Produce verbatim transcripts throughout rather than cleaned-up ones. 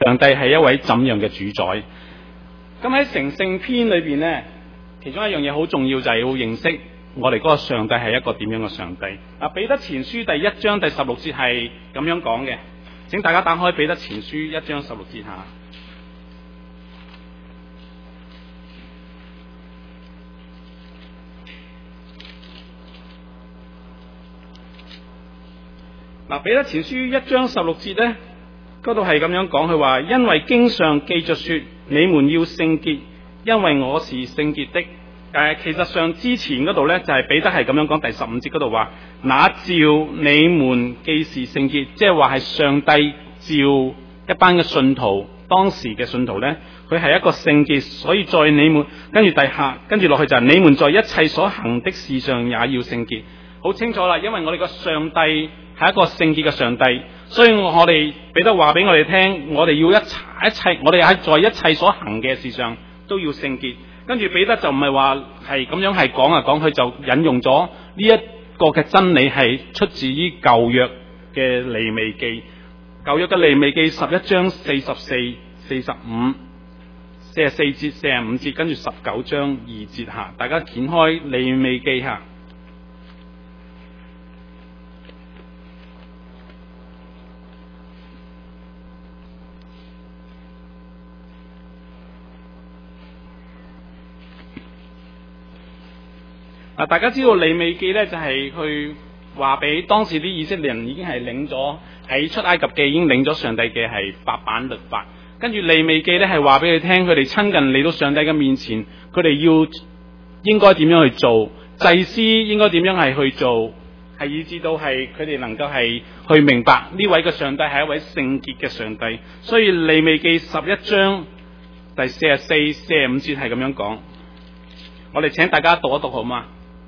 上帝係一位怎樣嘅主宰。咁喺成聖篇裏邊呢，其中一樣嘢好重要就係要認識我哋嗰個上帝係一個點樣嘅上帝。啊，彼得前書第一章第十六節係咁樣講嘅，請大家打開彼得前書一章十六節下。嗱，彼得前書一章十六節呢，嗰度係咁樣講，佢話因為經上記着說，你們要聖潔，因為我是聖潔的。誒、呃，其實上之前嗰度呢，就係、是、彼得係咁樣講，第十五節嗰度話，那照你們既是聖潔，即係話係上帝照一班嘅信徒，當時嘅信徒呢，佢係一個聖潔，所以在你們跟住第下跟住落去就係你們在一切所行的事上也要聖潔。好清楚啦，因為我哋個上帝係一個聖潔嘅上帝，所以我哋彼得話俾我哋聽，我哋要一切一切，我哋喺在一切所行嘅事上都要聖潔。跟住彼得就唔係話係咁樣係講啊講，佢就引用咗呢一個嘅真理係出自於舊約嘅利未記，舊約嘅利未記十一章四十四、四十五、四十四節、四十五節，跟住十九章二節下，大家掀開利未記下。嗱，大家知道利未記咧就係去話俾當時啲以色列人已經係領咗喺出埃及記已經領咗上帝嘅係八版律法，跟住利未記咧係話俾佢聽，佢哋親近嚟到上帝嘅面前，佢哋要應該點樣去做，祭司應該點樣係去做，係以至到係佢哋能夠係去明白呢位嘅上帝係一位聖潔嘅上帝。所以利未記十一章第四十四、四十五節係咁樣講，我哋請大家讀一讀好嗎？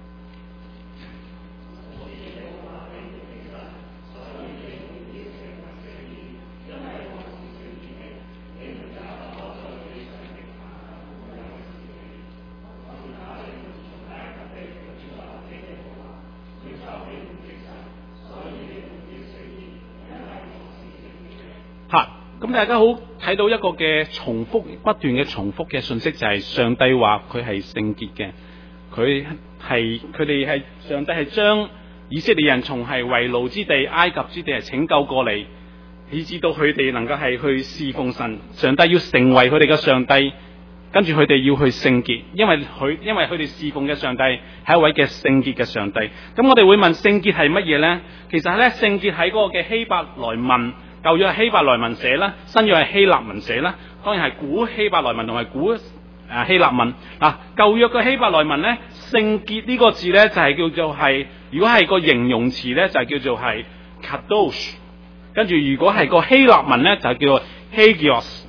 咁大家好睇到一個嘅重複不斷嘅重複嘅信息，就係上帝話佢係聖潔嘅，佢係佢哋係上帝係將以色列人從係為奴之地、埃及之地係拯救過嚟，以至到佢哋能夠係去侍奉神。上帝要成為佢哋嘅上帝，跟住佢哋要去聖潔，因為佢因為佢哋侍奉嘅上帝係一位嘅聖潔嘅上帝。咁我哋會問聖潔係乜嘢呢？其實咧，聖潔喺嗰個嘅希伯來文。舊約係希伯來文寫啦，新約係希臘文寫啦，當然係古希伯來文同埋古誒希臘文。嗱，舊約嘅希伯來文咧，聖潔呢個字咧就係叫做係，如果係個形容詞咧就係叫做係 kadosh， 跟住如果係個希臘文咧就係叫做 hagios。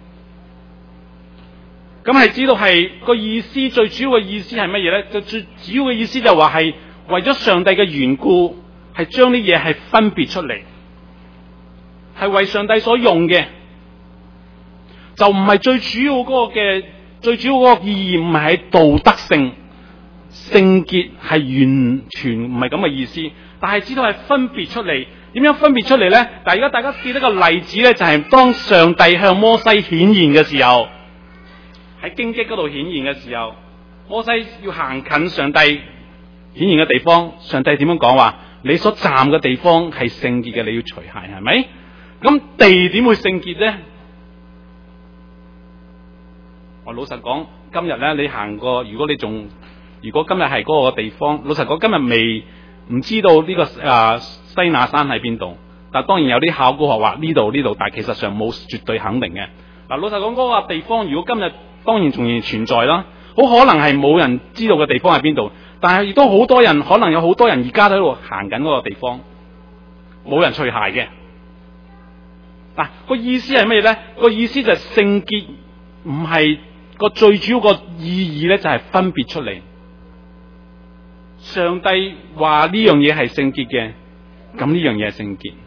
咁係知道係個意思，最主要嘅意思係乜嘢咧？就最主要嘅意思就話係為咗上帝嘅緣故，係將啲嘢係分別出嚟。係為上帝所用嘅，就唔係最主要嗰個嘅，最主要嗰個意義唔係喺道德性，聖潔係完全唔係咁嘅意思，但係知道係分別出嚟。點樣分別出嚟呢？但係而家大家記得個例子呢，就係、是、當上帝向摩西顯現嘅時候，喺荊棘嗰度顯現嘅時候，摩西要行近上帝顯現嘅地方，上帝點樣講話？你所站嘅地方係聖潔嘅，你要除鞋，係咪？咁地點會聖潔呢？我老實講，今日咧你行過，如果你仲，如果今日係嗰個地方，老實講今日未唔知道呢、這個啊、呃、西乃山喺邊度，但當然有啲考古學話呢度呢度，但係其實上冇絕對肯定嘅。嗱，老實講嗰個地方，如果今日當然仲然存在啦，好可能係冇人知道嘅地方喺邊度，但係亦都好多人，可能有好多人而家喺度行緊嗰個地方，冇人除鞋嘅。嗱，個意思係咩咧？個意思就係聖潔唔係個最主要個意義咧，就係分別出嚟。上帝話呢樣嘢係聖潔嘅，咁呢樣嘢係聖潔。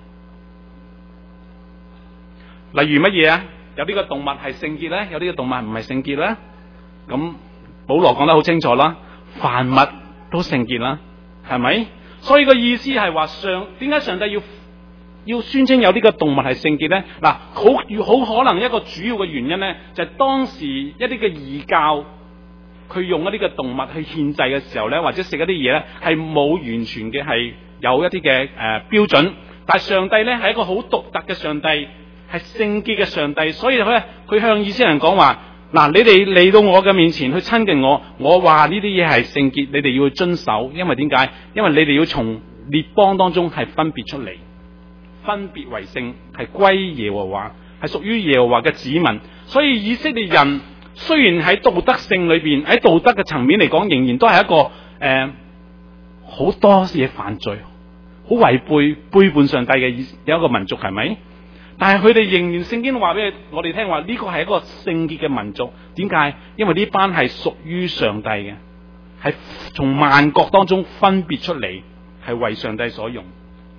例如乜嘢啊？有呢個動物係聖潔咧，有呢個動物唔係聖潔咧。咁保羅講得好清楚啦，凡物都聖潔啦，係咪？所以個意思係話上點解上帝要要宣稱有呢個動物係聖潔咧？嗱，好好可能一個主要嘅原因咧，就係、是、當時一啲嘅異教，佢用一啲嘅動物去獻祭嘅時候咧，或者食一啲嘢咧，係冇完全嘅係有一啲嘅誒標準。但係上帝咧係一個好獨特嘅上帝，係聖潔嘅上帝，所以佢佢向以色列人講話：嗱，你哋嚟到我嘅面前去親近我，我話呢啲嘢係聖潔，你哋要去遵守。因為點解？因為你哋要從列邦當中係分別出嚟，分別為聖，係歸耶和華，係屬於耶和華嘅子民。所以以色列人雖然喺道德性裏邊，喺道德嘅層面嚟講，仍然都係一個誒好、呃、多嘢犯罪，好違背背叛上帝嘅有一個民族，係咪？但係佢哋仍然聖經話俾我哋聽話，呢個係一個聖潔嘅民族。點解？因為呢班係屬於上帝嘅，係從萬國當中分別出嚟，係為上帝所用。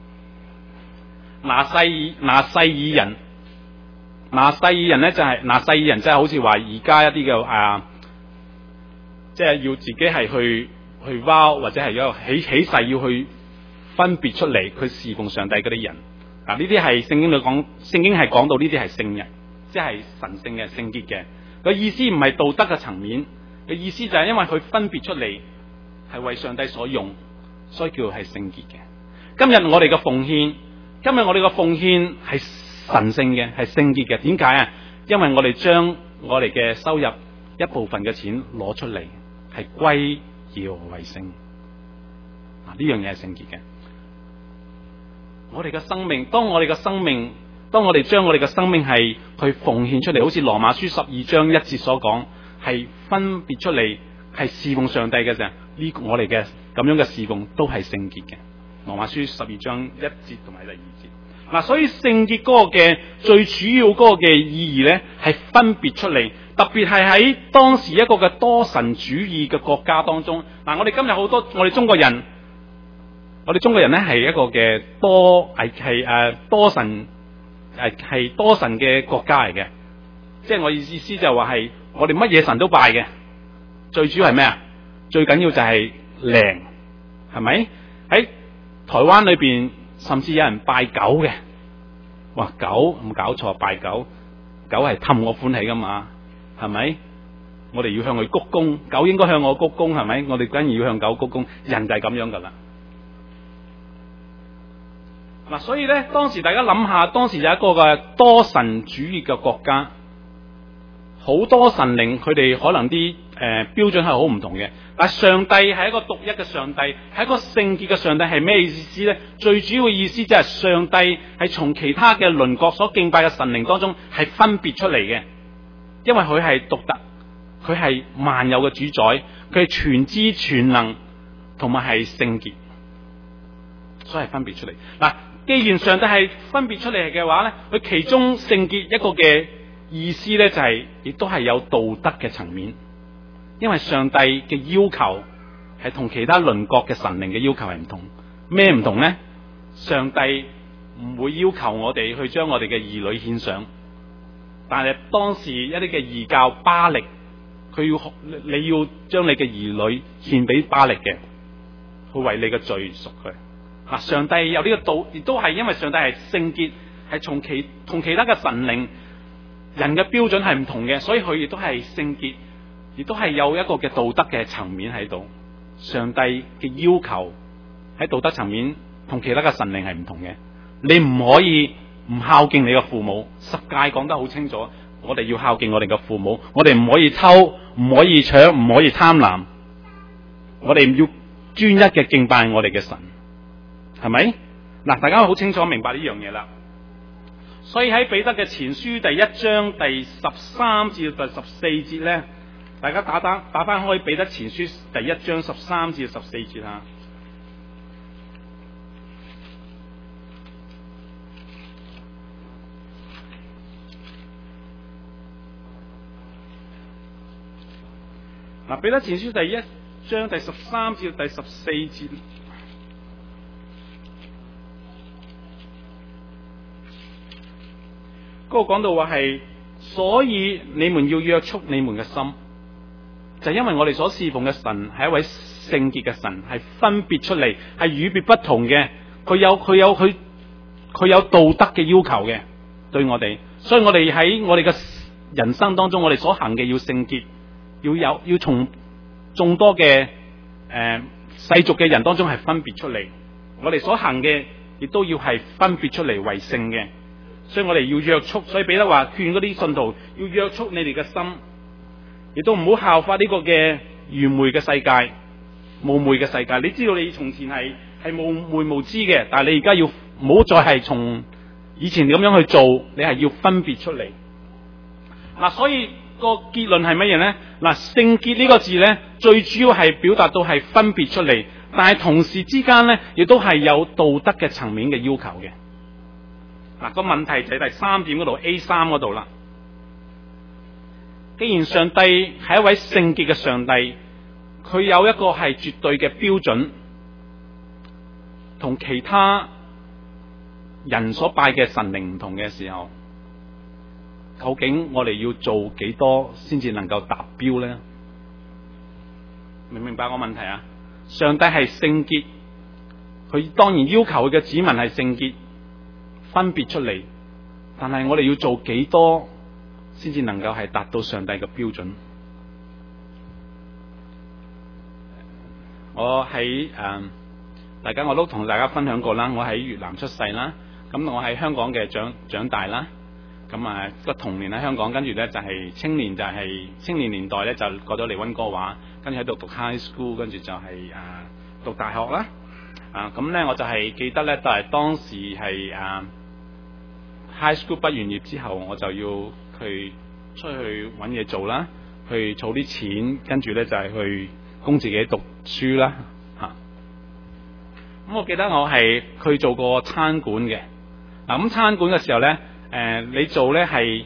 拿細耳拿細耳人，拿細耳人咧就係、是、拿細耳人，即係好似話而家一啲嘅啊，即係要自己係去去 vow 或者係有起起誓要去分別出嚟，去侍奉上帝嗰啲人。嗱，呢啲係聖經裏講，聖經係講到呢啲係聖人，即係神聖嘅聖潔嘅。個意思唔係道德嘅層面，嘅意思就係因為佢分別出嚟係為上帝所用，所以叫係聖潔嘅。今日我哋嘅奉獻，今日我哋嘅奉獻係神聖嘅，係聖潔嘅。點解啊？因為我哋將我哋嘅收入一部分嘅錢攞出嚟，係歸耶和華為聖。啊，呢樣嘢係聖潔嘅。我哋嘅生命，當我哋嘅生命，當我哋將我哋嘅生命係去奉獻出嚟，好似羅馬書十二章一節所講，係分別出嚟，係侍奉上帝嘅啫。呢我哋嘅咁樣嘅侍奉都係聖潔嘅。羅馬書十二章一節同埋第二節。嗱、啊，所以聖潔嗰個嘅最主要嗰個嘅意義咧，係分別出嚟，特別係喺當時一個嘅多神主義嘅國家當中。嗱、啊，我哋今日好多我哋中國人。我哋中國人咧係一個嘅多係係誒多神誒係多神嘅國家嚟嘅，即係我意思就話係我哋乜嘢神都拜嘅，最主要係咩啊？最緊要就係靈，係咪？喺台灣裏邊甚至有人拜狗嘅，哇，狗冇搞錯，拜狗，狗係氹我歡喜噶嘛，係咪？我哋要向佢鞠躬，狗應該向我鞠躬，係咪？我哋梗係要向狗鞠躬，人就係咁樣噶啦。嗱，所以咧，當時大家諗下，當時有一個嘅多神主義嘅國家，好多神靈，佢哋可能啲誒、呃、標準係好唔同嘅。但係上帝係一個獨一嘅上帝，係一個聖潔嘅上帝，係咩意思咧？最主要嘅意思就係上帝係從其他嘅鄰國所敬拜嘅神靈當中係分別出嚟嘅，因為佢係獨特，佢係萬有嘅主宰，佢係全知全能，同埋係聖潔，所以係分別出嚟。嗱。既然上帝係分別出嚟嘅話咧，佢其中聖潔一個嘅意思咧，就係、是、亦都係有道德嘅層面。因為上帝嘅要求係同其他鄰國嘅神靈嘅要求係唔同。咩唔同咧？上帝唔會要求我哋去將我哋嘅兒女獻上，但係當時一啲嘅異教巴力，佢要你要將你嘅兒女獻俾巴力嘅，去為你嘅罪贖佢。嗱，上帝有呢個道，亦都係因為上帝係聖潔，係從其同其他嘅神靈人嘅標準係唔同嘅，所以佢亦都係聖潔，亦都係有一個嘅道德嘅層面喺度。上帝嘅要求喺道德層面同其他嘅神靈係唔同嘅。你唔可以唔孝敬你嘅父母，十誡講得好清楚，我哋要孝敬我哋嘅父母，我哋唔可以偷，唔可以搶，唔可以貪婪，我哋要專一嘅敬拜我哋嘅神。係咪？嗱，大家好清楚明白呢樣嘢啦。所以喺彼得嘅前書第一章第十三至第十四節咧，大家打打打翻開彼得前書第一章十三至十四節啊。嗱，彼得前書第一章第十三至第十四節。嗰個講到話係，所以你們要約束你們嘅心，就係、因為我哋所侍奉嘅神係一位聖潔嘅神，係分別出嚟，係與別不同嘅。佢有佢有佢佢有道德嘅要求嘅對我哋，所以我哋喺我哋嘅人生當中，我哋所行嘅要聖潔，要有要從眾多嘅誒、呃、世俗嘅人當中係分別出嚟，我哋所行嘅亦都要係分別出嚟為聖嘅，所以我哋要約束。所以彼得話勸嗰啲信徒要約束你哋嘅心，亦都唔好效法呢個嘅愚昧嘅世界、冒昧嘅世界。你知道你從前係係冒昧無知嘅，但係你而家要唔好再係從以前咁樣去做，你係要分別出嚟。嗱、啊，所以個結論係乜嘢呢？嗱、啊，聖潔呢個字呢，最主要係表達到係分別出嚟，但係同時之間呢，亦都係有道德嘅層面嘅要求嘅。嗱、啊，個問題就係第三點嗰度 A 三嗰度啦。既然上帝係一位聖潔嘅上帝，佢有一個係絕對嘅標準，同其他人所拜嘅神靈唔同嘅時候，究竟我哋要做幾多先至能夠達標呢？明唔明白我問題啊？上帝係聖潔，佢當然要求佢嘅子民係聖潔，分別出嚟，但係我哋要做幾多先至能夠係達到上帝嘅標準？我喺誒、呃，大家我都同大家分享過啦。我喺越南出世啦，咁我喺香港嘅長長大啦。咁啊個童年喺香港，跟住咧就係青年就係青年年代咧就過咗嚟溫哥華，跟住喺度讀 high school，跟住就係、是、啊讀大學啦。啊咁咧我就係記得咧，就係當時係啊 high school 畢完業之後，我就要去出去揾嘢做啦，去儲啲錢，跟住咧就係去供自己讀書啦。嚇、啊！咁我記得我係去做過餐館嘅。嗱咁餐館嘅時候咧。誒、呃，你做咧係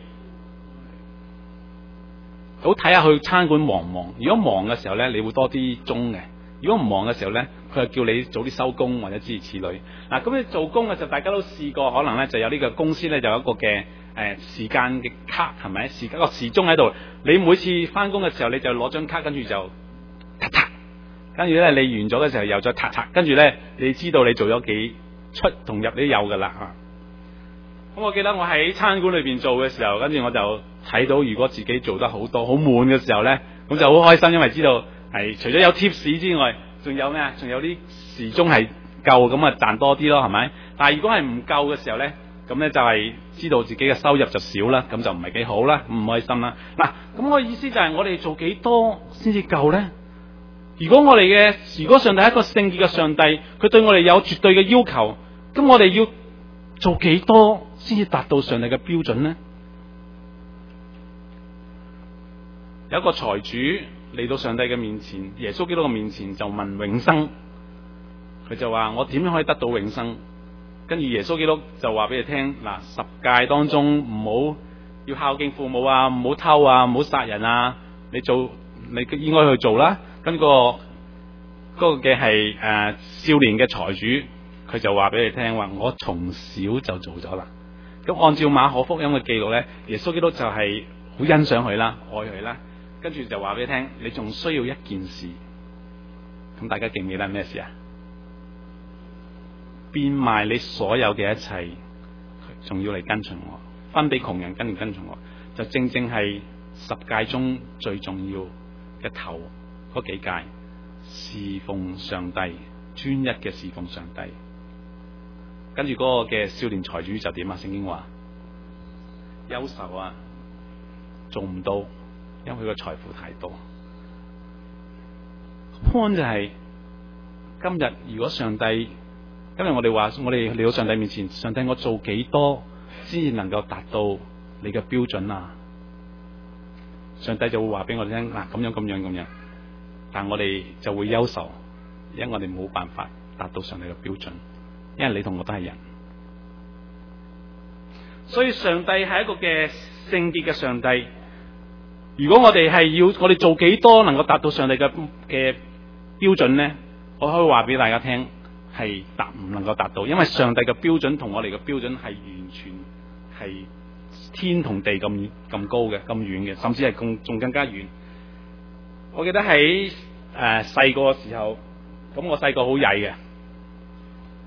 好睇下去餐館忙唔忙。如果忙嘅時候咧，你會多啲鐘嘅；如果唔忙嘅時候咧，佢就叫你早啲收工或者諸如此類。嗱、啊，咁你做工嘅時候，大家都試過，可能咧就有呢個公司咧就有一個嘅誒、呃、時間嘅卡，係咪？時間個時鐘喺度。你每次翻工嘅時候，你就攞張卡，跟住就嗒嗒，跟住咧你完咗嘅時候又再嗒嗒，跟住咧你知道你做咗幾出同入都有噶啦嚇。咁我記得我喺餐館裏邊做嘅時候，跟住我就睇到，如果自己做得好多好滿嘅時候呢，咁就好開心，因為知道係除咗有 tips 之外，仲有咩啊？仲有啲時鐘係夠，咁啊賺多啲咯，係咪？但係如果係唔夠嘅時候呢，咁呢就係知道自己嘅收入就少啦，咁就唔係幾好啦，唔開心啦。嗱，咁我意思就係我哋做幾多先至夠呢？如果我哋嘅如果上帝係一個聖潔嘅上帝，佢對我哋有絕對嘅要求，咁我哋要做幾多先至達到上帝嘅標準呢？有一個財主嚟到上帝嘅面前，耶穌基督嘅面前就問永生，佢就話：我點樣可以得到永生？跟住耶穌基督就話俾你聽：嗱，十誡當中唔好要孝敬父母啊，唔好偷啊，唔好殺人啊，你做你應該去做啦。跟、那個嗰、那個嘅係誒少年嘅財主。佢就話俾你聽話，我從小就做咗啦。咁按照馬可福音嘅記錄呢，耶穌基督就係好欣賞佢啦，愛佢啦。跟住就話俾你聽，你仲需要一件事。咁大家記唔記得咩事啊？變賣你所有嘅一切，仲要嚟跟隨我，分俾窮人，跟住跟隨我，就正正係十誡中最重要嘅頭嗰幾誡，侍奉上帝，專一嘅侍奉上帝。跟住嗰個嘅少年財主就點啊？聖經話憂愁啊，做唔到，因為佢個財富太多。point 就係、是、今日如果上帝，今日我哋話我哋嚟到上帝面前，上帝我做幾多先至能夠達到你嘅標準啊？上帝就會話俾我哋聽嗱，咁樣咁樣咁樣，但我哋就會憂愁，因為我哋冇辦法達到上帝嘅標準。因為你同我都係人，所以上帝係一個嘅聖潔嘅上帝。如果我哋係要我哋做幾多能夠達到上帝嘅嘅標準呢？我可以話俾大家聽，係達唔能夠達到，因為上帝嘅標準同我哋嘅標準係完全係天同地咁咁高嘅，咁遠嘅，甚至係更仲更加遠。我記得喺誒細個嘅時候，咁我細個好曳嘅。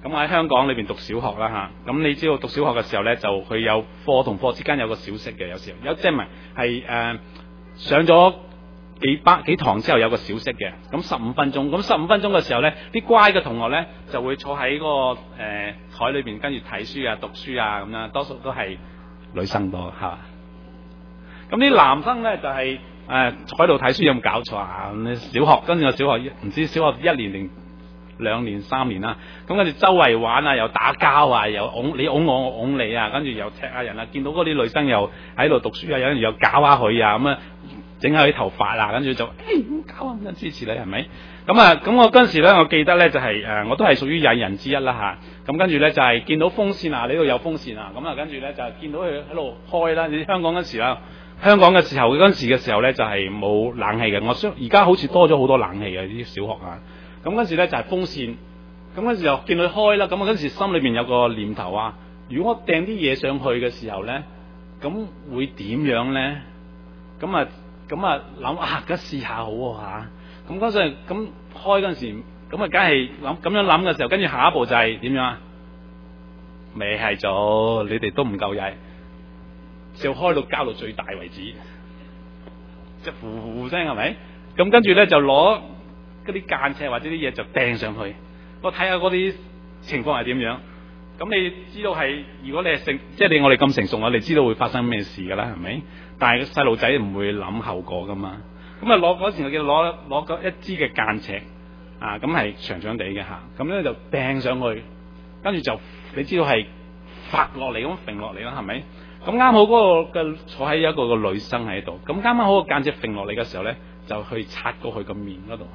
咁我喺香港裏邊讀小學啦嚇，咁你知道讀小學嘅時候咧，就佢有課同課之間有個小息嘅，有時候有即係唔係係誒上咗幾班幾堂之後有個小息嘅，咁十五分鐘，咁十五分鐘嘅時候咧，啲乖嘅同學咧就會坐喺嗰、那個誒台裏邊跟住睇書啊、讀書啊咁樣，多數都係女生多嚇。咁啲男生咧就係、是、誒、呃、坐喺度睇書，有冇搞錯啊？小學跟住我小學唔知小學一年定兩年三年啦，咁跟住周圍玩啊，又打交啊，又拱你拱我，我拱你啊，跟住又踢下人啊，見到嗰啲女生又喺度讀書啊，有陣時又搞下佢啊，咁啊整下佢頭髮啊，跟住就誒唔搞啊，咁支持你係咪？咁啊，咁我嗰陣時咧，我記得咧就係、是、誒、呃，我都係屬於曳人之一啦吓。咁跟住咧就係、是、見到風扇啊，呢度有風扇啊，咁啊跟住咧就見到佢喺度開啦。你香港嗰時啦，香港嘅時候嗰陣時嘅時候咧就係、是、冇冷氣嘅，我相而家好似多咗好多冷氣嘅啲小學啊。咁嗰時咧就係、是、風扇，咁嗰時又見佢開啦，咁我嗰時心裏邊有個念頭啊，如果我掟啲嘢上去嘅時候咧，咁會點樣咧？咁啊咁啊諗啊，梗試下好吓。咁嗰陣咁開嗰陣時，咁啊梗係諗咁樣諗嘅時候，跟住下一步就係點樣啊？未係做，你哋都唔夠曳，就開到交到最大為止，即係呼呼聲係咪？咁跟住咧就攞嗰啲間尺或者啲嘢就掟上去，我睇下嗰啲情況係點樣。咁你知道係，如果你係成，即係你我哋咁成熟，我哋知道會發生咩事噶啦，係咪？但係細路仔唔會諗後果噶嘛。咁啊攞嗰時我記得攞攞個一支嘅間尺啊，咁係長長地嘅吓，咁咧就掟上去，跟住就你知道係發落嚟咁揈落嚟啦，係咪？咁啱好嗰個嘅坐喺一個個女生喺度，咁啱啱好個間尺揈落嚟嘅時候咧，就去擦過去個面嗰度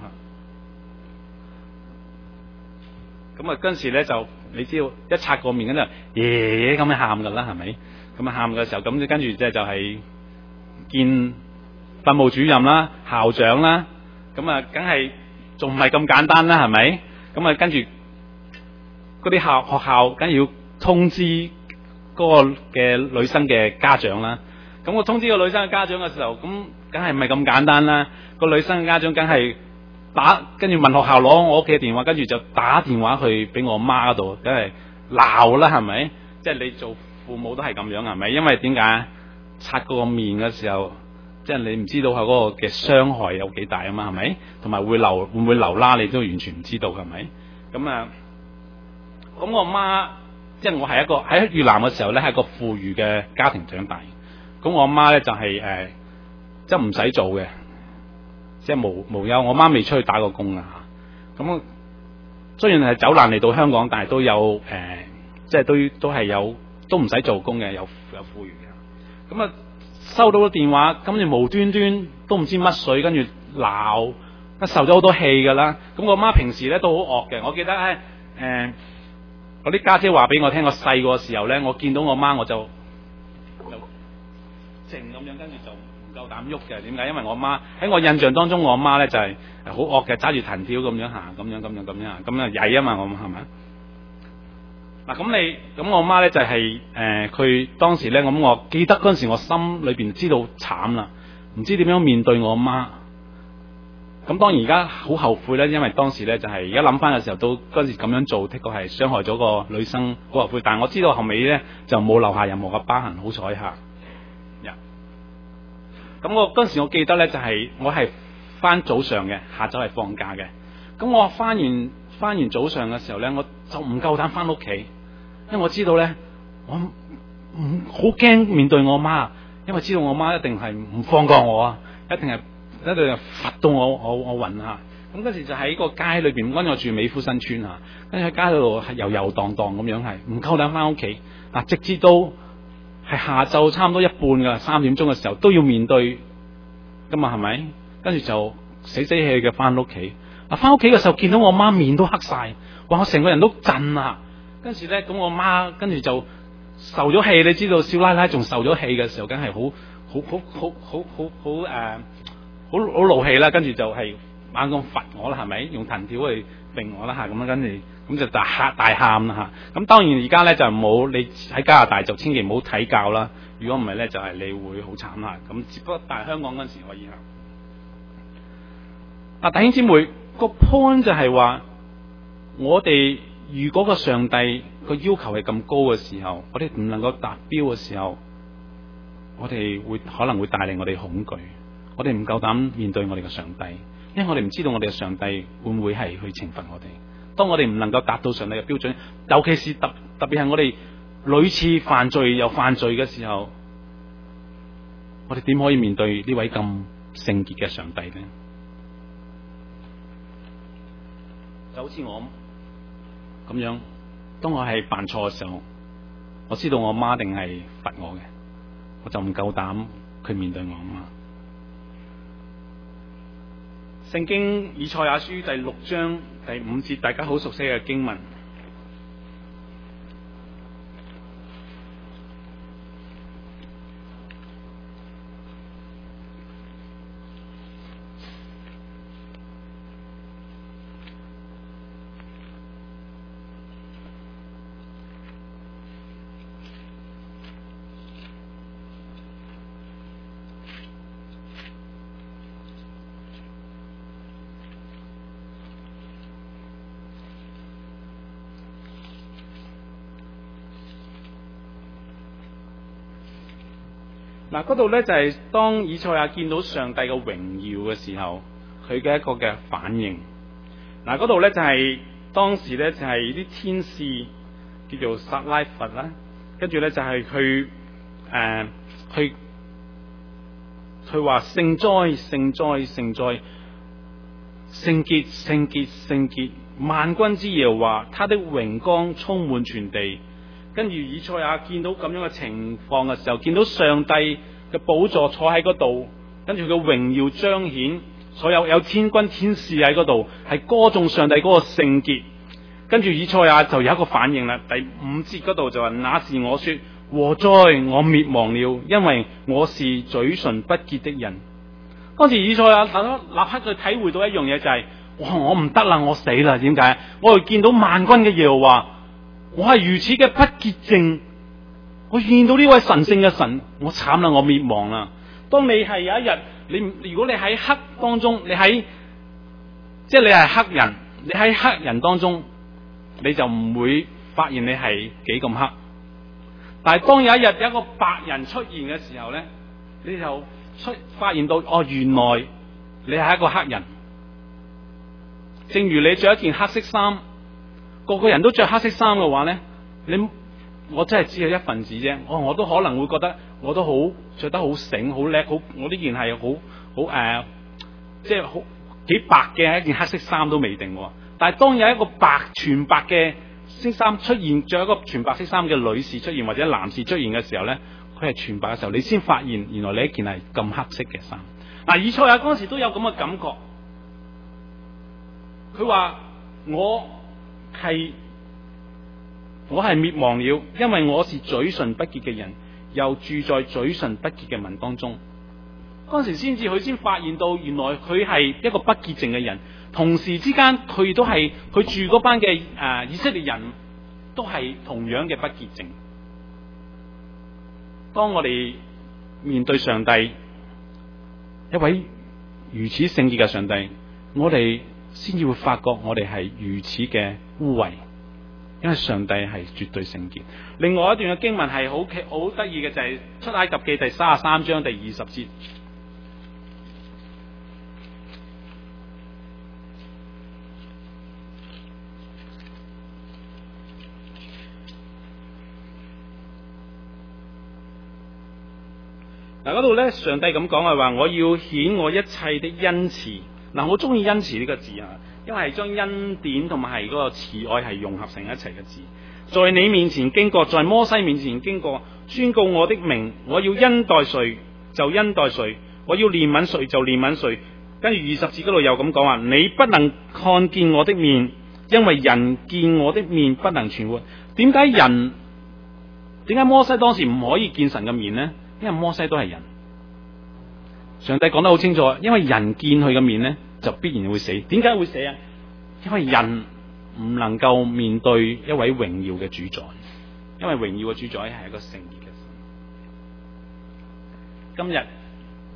吓。咁啊嗰陣時咧就你知道一擦過面，跟住爺爺咁樣喊噶啦，係咪？咁啊喊嘅時候，咁跟住即係就係見訓務主任啦、校長啦，咁啊，梗係仲唔係咁簡單啦，係咪？咁啊，跟住嗰啲校學校梗係要通知嗰個嘅女生嘅家長啦。咁我通知個女生嘅家長嘅時候，咁梗係唔係咁簡單啦。個女生嘅家長梗係打，跟住問學校攞我屋企嘅電話，跟住就打電話去俾我媽嗰度，梗係鬧啦，係咪？即係你做父母都係咁樣，係咪？因為點解擦嗰個面嘅時候？即係你唔知道係嗰個嘅傷害有幾大啊嘛，係咪？同埋會流會唔會流啦？你都完全唔知道，係咪？咁啊，咁我媽即係我係一個喺越南嘅時候咧，係一個富裕嘅家庭長大。咁我媽咧就係、是、誒、呃，即係唔使做嘅，即係無無憂。我媽未出去打過工啊。咁雖然係走難嚟到香港，但係都有誒、呃，即係都都係有都唔使做工嘅，有有富裕嘅。咁啊。收到個電話，跟住無端端都唔知乜水，跟住鬧，受咗好多氣噶啦。咁我媽平時咧都好惡嘅，我記得咧，誒、呃，我啲家姐話俾我聽，我細個時候咧，我見到我媽我就靜咁樣，跟住就唔夠膽喐嘅。點解？因為我媽喺我印象當中，我媽咧就係好惡嘅，揸住藤條咁樣行，咁樣咁樣咁樣，咁啊曳啊嘛，我係咪？嗱咁你咁我媽咧就係誒佢當時咧，咁我記得嗰陣時我心裏邊知道慘啦，唔知點樣面對我媽。咁當然而家好後悔咧，因為當時咧就係而家諗翻嘅時候都嗰陣時咁樣做，的確係傷害咗個女生，好後悔。但係我知道後尾咧就冇留下任何嘅疤痕，好彩吓。咁、yeah. 我嗰陣時我記得咧就係、是、我係翻早上嘅，下晝係放假嘅。咁我翻完翻完早上嘅時候咧，我就唔夠膽翻屋企。因為我知道咧，我唔好驚面對我媽，因為知道我媽一定係唔放過我啊，一定係一定係罰到我我我暈啊！咁嗰時就喺個街裏邊，因為我住美孚新村啊，跟住喺街度係遊遊蕩蕩咁樣，係唔夠膽翻屋企。嗱，直至到係下晝差唔多一半噶三點鐘嘅時候都要面對噶嘛，係咪？跟住就死死氣嘅翻屋企。嗱，翻屋企嘅時候見到我媽面都黑晒，哇！我成個人都震啊！跟住咧，咁我媽跟住就受咗氣，你知道少奶奶仲受咗氣嘅時候，梗係好好好好好好好誒，好好怒氣啦。跟住就係猛咁罰我啦，係咪？用藤條去揈我啦嚇，咁樣跟住咁就大喊大喊啦嚇。咁當然而家咧就冇，你喺加拿大就千祈唔好睇教啦。如果唔係咧，就係你會好慘啦。咁只不過但係香港嗰陣時可以嚇。啊，弟兄姊妹，個 point 就係話我哋如果個上帝個要求係咁高嘅時候，我哋唔能夠達標嘅時候，我哋會可能會帶嚟我哋恐懼，我哋唔夠膽面對我哋嘅上帝，因為我哋唔知道我哋嘅上帝會唔會係去懲罰我哋。當我哋唔能夠達到上帝嘅標準，尤其是特特別係我哋屢次犯罪又犯罪嘅時候，我哋點可以面對呢位咁聖潔嘅上帝呢？就好似我咁樣，當我係犯錯嘅時候，我知道我媽定係罰我嘅，我就唔夠膽去面對我媽。聖經以賽亞書第六章第五節，大家好熟悉嘅經文。嗱，嗰度咧就係當以賽亞見到上帝嘅榮耀嘅時候，佢嘅一個嘅反應。嗱，嗰度咧就係當時咧就係啲天使叫做撒拉弗啦，跟住咧就係去誒去佢話聖哉聖哉聖哉，聖潔聖潔聖潔，萬軍之耶和華，他的榮光充滿全地。跟住以賽亞見到咁樣嘅情況嘅時候，見到上帝嘅寶座坐喺嗰度，跟住佢榮耀彰顯，所有有天軍天使喺嗰度，係歌頌上帝嗰個聖潔。跟住以賽亞就有一個反應啦，第五節嗰度就話：那時我說禍哉，我滅亡了，因為我是嘴唇不潔的人。當時以賽亞立刻去體會到一樣嘢，就係、是：哇，我唔得啦，我死啦！點解？我係見到萬軍嘅耶和華。我係如此嘅不潔淨，我見到呢位神聖嘅神，我慘啦，我滅亡啦。當你係有一日，你如果你喺黑當中，你喺即係你係黑人，你喺黑人當中，你就唔會發現你係幾咁黑。但係當有一日有一個白人出現嘅時候咧，你就出發現到哦，原來你係一個黑人。正如你着一件黑色衫。個個人都着黑色衫嘅話咧，你我真係只係一份子啫。我我都可能會覺得我都好着得好醒、好叻、好我呢件係好好誒，即係好幾白嘅一件黑色衫都未定。但係當有一個白全白嘅色衫出現，着一個全白色衫嘅女士出現或者男士出現嘅時候咧，佢係全白嘅時候，你先發現原來你一件係咁黑色嘅衫。嗱，以賽亞嗰時都有咁嘅感覺，佢話我。係我係滅亡了，因為我是嘴唇不潔嘅人，又住在嘴唇不潔嘅民當中。嗰時先至佢先發現到，原來佢係一個不潔淨嘅人。同時之間，佢都係佢住嗰班嘅誒、呃、以色列人都係同樣嘅不潔淨。當我哋面對上帝，一位如此聖潔嘅上帝，我哋先至會發覺我哋係如此嘅污穢，因為上帝係絕對聖潔。另外一段嘅經文係好好得意嘅，就係、是、出埃及記第三十三章第二十節。嗱，嗰度咧，上帝咁講係話：我要顯我一切的恩慈。嗱，我中意恩慈呢個字啊，因為係將恩典同埋係嗰個慈愛係融合成一齊嘅字。在你面前經過，在摩西面前經過，宣告我的名。我要恩待誰就恩待誰，我要憐憫誰就憐憫誰。跟住二十節嗰度又咁講話：你不能看見我的面，因為人見我的面不能存活。點解人？點解摩西當時唔可以見神嘅面呢？因為摩西都係人。上帝講得好清楚，因為人見佢嘅面呢，就必然會死。點解會死啊？因為人唔能夠面對一位榮耀嘅主宰，因為榮耀嘅主宰係一個聖潔嘅神。今日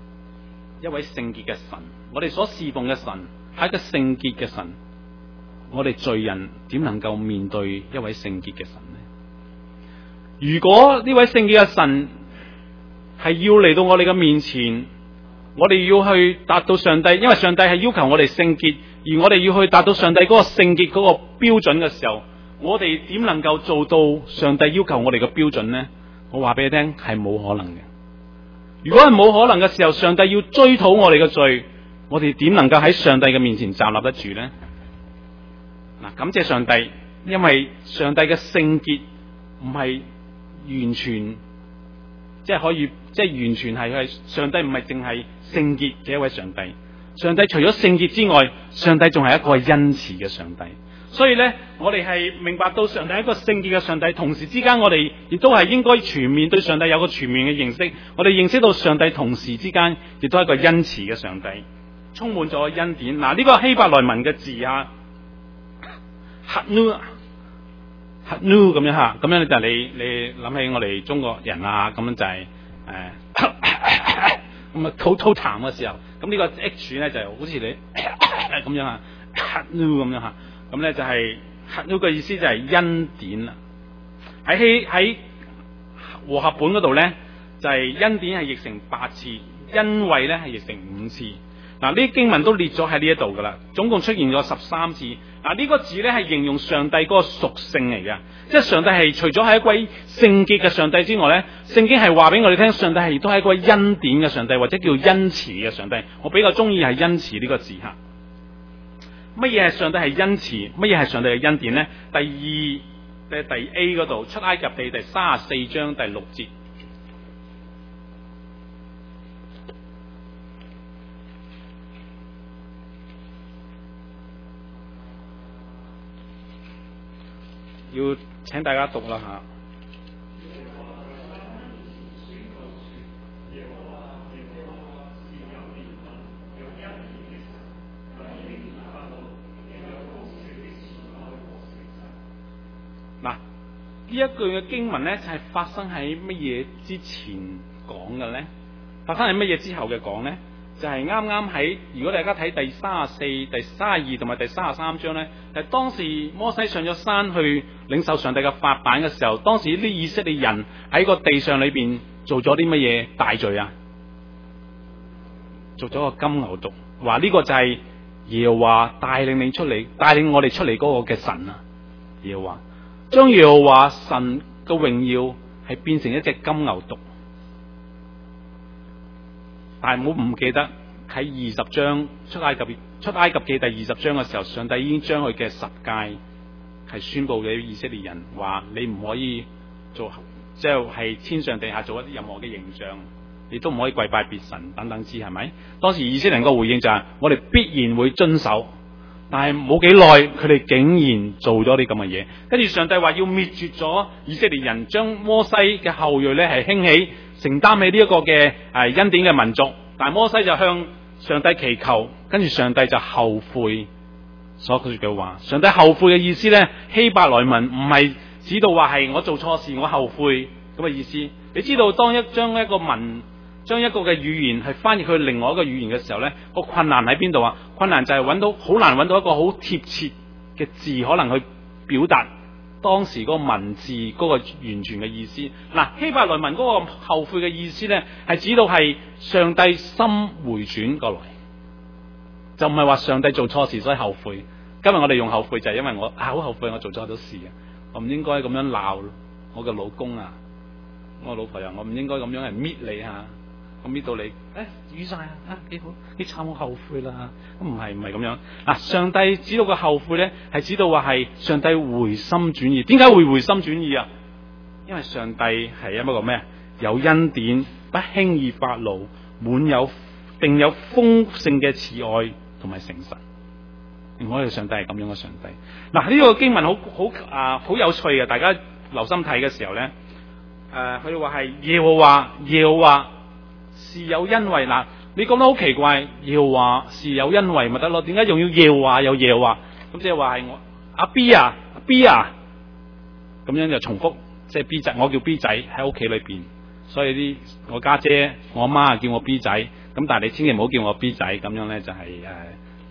一位聖潔嘅神，我哋所侍奉嘅神係一個聖潔嘅神， 我哋罪人點能夠面對一位聖潔嘅神呢？如果呢位聖潔嘅神係要嚟到我哋嘅面前，我哋要去達到上帝，因為上帝係要求我哋聖潔，而我哋要去達到上帝嗰個聖潔嗰個標準嘅時候，我哋點能夠做到上帝要求我哋嘅標準呢？我話俾你聽，係冇可能嘅。如果係冇可能嘅時候，上帝要追討我哋嘅罪，我哋點能夠喺上帝嘅面前站立得住呢？嗱，感謝上帝，因為上帝嘅聖潔唔係完全，即係可以，即係完全係係上帝唔係淨係聖潔嘅一位上帝。上帝除咗聖潔之外，上帝仲係一個恩慈嘅上帝。所以咧，我哋係明白到上帝係一個聖潔嘅上帝，同時之間我哋亦都係應該全面對上帝有個全面嘅認識。我哋認識到上帝同時之間亦都係一個恩慈嘅上帝，充滿咗恩典。嗱，呢個希伯來文嘅字啊 ，Hanu Hanu 咁樣吓，咁樣就係你你諗起我哋中國人啊，咁樣就係誒咁啊，吐吐痰嘅時候，咁呢個 H 咧就好似你咁樣啊 ，Hanu 咁樣吓。咁咧就係呢個意思就係恩典啦。喺希喺和合本嗰度咧，就係、是、恩典係譯成八次，恩惠咧係譯成五次。嗱，呢啲經文都列咗喺呢一度噶啦，總共出現咗十三次。嗱，呢個字咧係形容上帝嗰個屬性嚟嘅，即係上帝係除咗係一位聖潔嘅上帝之外咧，聖經係話俾我哋聽，上帝係亦都係一個恩典嘅上帝，或者叫恩慈嘅上帝。我比較中意係恩慈呢個字吓。乜嘢係上帝係恩慈？乜嘢係上帝嘅恩典呢？第二誒第 A 嗰度，出埃及記第三十四章第六節，要請大家讀啦吓。嗱，呢一句嘅經文咧，就係、是、發生喺乜嘢之前講嘅咧？發生喺乜嘢之後嘅講咧？就係啱啱喺，如果大家睇第三十四、第三十二同埋第三十三章咧，係當時摩西上咗山去領受上帝嘅法版嘅時候，當時啲以色列人喺個地上裏邊做咗啲乜嘢大罪啊？做咗個金牛犢，話呢個就係耶和華帶領你出嚟，帶領我哋出嚟嗰個嘅神啊！耶和華將耶和華神嘅榮耀係變成一隻金牛犢，但係唔好唔記得喺二十章出埃及出埃及記第二十章嘅時候，上帝已經將佢嘅十誡係宣布俾以色列人，話你唔可以做，即係天上地下做一啲任何嘅形象，你都唔可以跪拜別神等等之，係咪？當時以色列人個回應就係、是、我哋必然會遵守。但係冇幾耐，佢哋竟然做咗啲咁嘅嘢，跟住上帝話要滅絕咗以色列人，將摩西嘅後裔咧係興起，承擔起呢一個嘅誒恩典嘅民族。但係摩西就向上帝祈求，跟住上帝就後悔所說嘅話。上帝後悔嘅意思咧，希伯來文唔係指到話係我做錯事我後悔咁嘅意思。你知道當一將一個文將一個嘅語言係翻譯去另外一個語言嘅時候呢，個困難喺邊度啊？困難就係揾到好難揾到一個好貼切嘅字，可能去表達當時嗰個文字嗰個完全嘅意思。嗱，希伯來文嗰個後悔嘅意思呢，係指到係上帝心回轉過來，就唔係話上帝做錯事所以後悔。今日我哋用後悔就係因為我啊好後悔我做錯咗事啊，我唔應該咁樣鬧我嘅老公啊，我老婆又我唔應該咁樣嚟搣你吓。咁搣到你，誒瘀晒啊，幾好，幾慘，我後悔啦。咁唔係唔係咁樣。嗱，上帝指到個後悔咧，係指到話係上帝回心轉意。點解會回心轉意啊？因為上帝係一個咩？有恩典，不輕易發怒，滿有定有豐盛嘅慈愛同埋誠實。我哋上帝係咁樣嘅上帝。嗱，呢個經文好好啊，好有趣嘅。大家留心睇嘅時候咧，誒佢哋話係耶和華，耶和華。是有恩惠。嗱，你講得好奇怪，耶和華是有恩惠咪得咯？點解仲要耶和華有耶和華？咁即係話係我阿 B 啊，阿 B 啊，咁樣就重複，即係 B 仔，我叫 B 仔喺屋企裏邊，所以啲我家姐、我阿媽叫我 B 仔，咁但係你千祈唔好叫我 B 仔，咁樣咧就係誒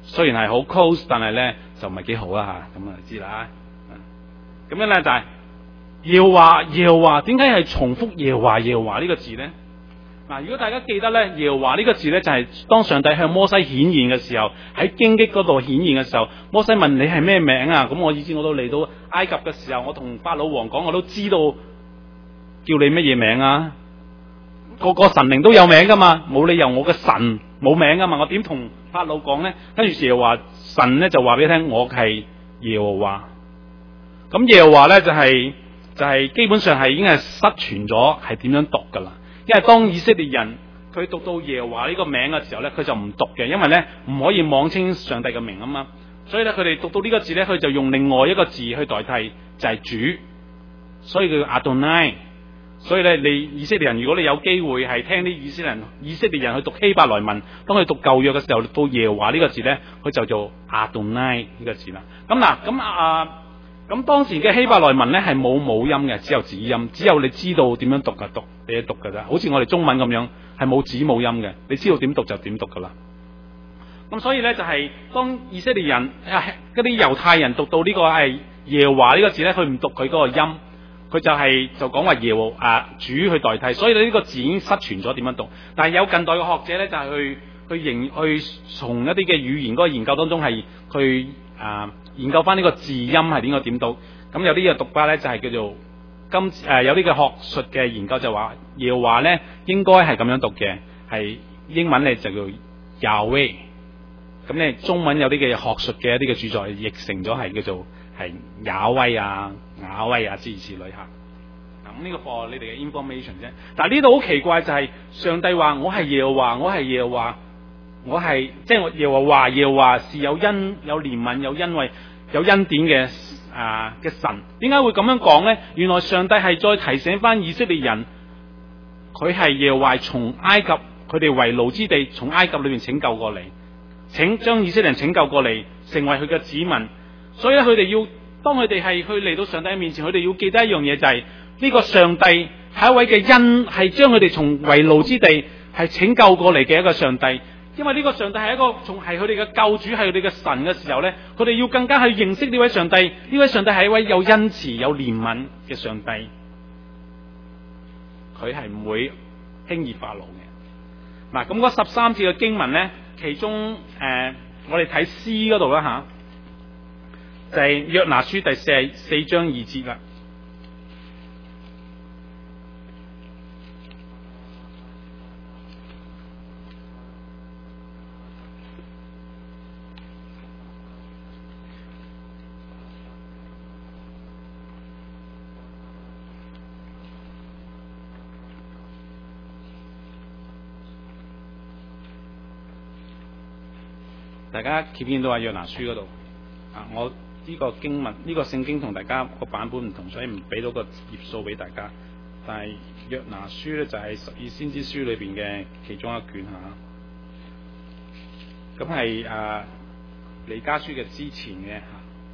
雖然係好 close， 但係咧就唔係幾好啦吓，咁啊知啦。咁樣咧就係耶和華耶和華，點解係重複耶和華耶和華呢個字咧？嗱，如果大家記得咧，耶和華呢個字咧就係當上帝向摩西顯現嘅時候，喺荊棘嗰度顯現嘅時候，摩西問你係咩名啊？咁我以前我都嚟到埃及嘅時候，我同法老王講，我都知道叫你乜嘢名啊？個個神靈都有名噶嘛，冇理由我嘅神冇名噶嘛，我點同法老講咧？跟住耶和華神咧就話俾你聽，我係耶和華。咁耶和華咧就係、是、就係、是、基本上係已經係失傳咗，係點樣讀噶啦？因為當以色列人佢讀到耶和華呢個名嘅時候咧，佢就唔讀嘅，因為咧唔可以妄稱上帝嘅名啊嘛。所以咧佢哋讀到呢個字咧，佢就用另外一個字去代替，就係、是、主，所以叫 Adonai。所以咧，你以色列人，如果你有機會係聽啲以色列人以色列人去讀希伯來文，當佢讀舊約嘅時候，到耶和華呢個字咧，佢就做 Adonai 呢個字啦。咁嗱，咁啊，咁當時嘅希伯來文咧係冇母音嘅，只有子音，只有你知道點樣讀就讀，你就讀噶咋。好似我哋中文咁樣，係冇子母音嘅，你知道點讀就點讀噶啦。咁所以咧就係、是、當以色列人嗰啲猶太人讀到呢個係耶和華呢個字咧，佢唔讀佢嗰個音。佢就係、是、就講話耶和啊主去代替，所以呢個字已經失傳咗點樣讀。但係有近代嘅學者咧，就係、是、去去研去從一啲嘅語言嗰個研究當中係去啊研究翻呢個字音係點個點讀。咁有啲嘅讀法咧就係、是、叫做今誒、呃、有啲嘅學術嘅研究就話耶和華咧應該係咁樣讀嘅，係英文咧就叫 Yahweh。咁咧中文有啲嘅學術嘅一啲嘅著作譯成咗係叫做係雅威啊、雅威啊諸如此類嚇。咁呢個課你哋嘅 information 啫。但係呢度好奇怪就係、是、上帝話我係耶和華，我係耶和華，我係即係我耶和華，耶和華是有恩有憐憫有恩惠有恩典嘅啊嘅神。點解會咁樣講咧？原來上帝係再提醒翻以色列人，佢係耶和華從埃及佢哋為奴之地，從埃及裏邊拯救過嚟，請將以色列人拯救過嚟，成為佢嘅子民。所以咧，佢哋要當佢哋係去嚟到上帝面前，佢哋要記得一樣嘢，就係、是、呢個上帝係一位嘅恩，係將佢哋從為奴之地係拯救過嚟嘅一個上帝。因為呢個上帝係一個從係佢哋嘅救主，係佢哋嘅神嘅時候咧，佢哋要更加去認識呢位上帝。呢位上帝係一位有恩慈、有憐憫嘅上帝，佢係唔會輕易發怒嘅。嗱，咁嗰十三節嘅經文咧，其中誒、呃，我哋睇詩嗰度啦吓。就係約拿書第四四章二節啦。大家見唔見到啊？約拿書嗰度啊，我。呢個經文呢、呢個聖經同大家個版本唔同，所以唔俾到個頁數俾大家。但係約拿書咧就係十二先知書裏邊嘅其中一卷吓，咁係誒彌迦書嘅之前嘅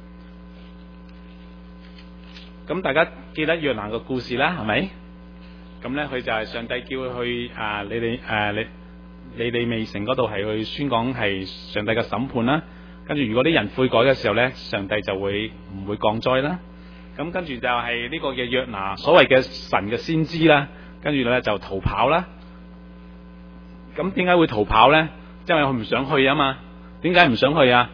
吓。咁大家記得約拿個故事啦，係咪？咁咧佢就係上帝叫佢去啊，你哋誒你你哋未城嗰度係去宣講係上帝嘅審判啦。跟住如果啲人悔改嘅時候咧，上帝就會唔會降災啦。咁跟住就係呢個嘅約拿，所謂嘅神嘅先知啦。跟住咧就逃跑啦。咁點解會逃跑咧？因為佢唔想去啊嘛。點解唔想去啊？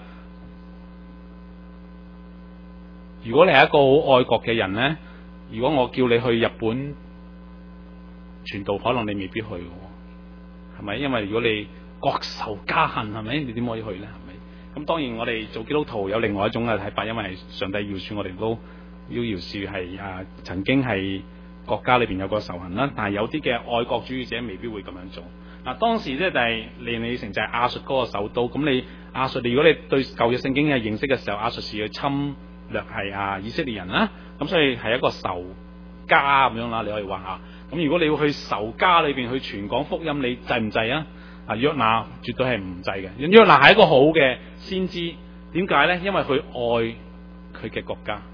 如果你係一個好愛國嘅人咧，如果我叫你去日本傳道，可能你未必去嘅，係咪？因為如果你國仇家恨，係咪？你點可以去咧？咁當然我哋做基督徒有另外一種嘅睇法，因為上帝饒恕我哋都要饒恕係啊曾經係國家裏邊有個仇恨啦，但係有啲嘅愛國主義者未必會咁樣做。嗱、啊、當時咧就係尼尼微城就係亞述嗰個首都，咁你亞述，如果你對舊約聖經嘅認識嘅時候，亞述是去侵略係啊以色列人啦，咁所以係一個仇家咁樣啦，你可以話下。咁如果你要去仇家裏邊去傳講福音，你制唔制啊？啊約拿絕對係唔制嘅。約拿係一個好嘅先知，點解咧？因為佢愛佢嘅國家，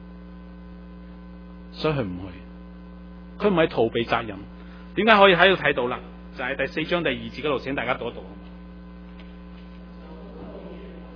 所以佢唔去。佢唔係逃避責任。點解可以喺度睇到啦？就係、是、第四章第二節嗰度，請大家讀一讀。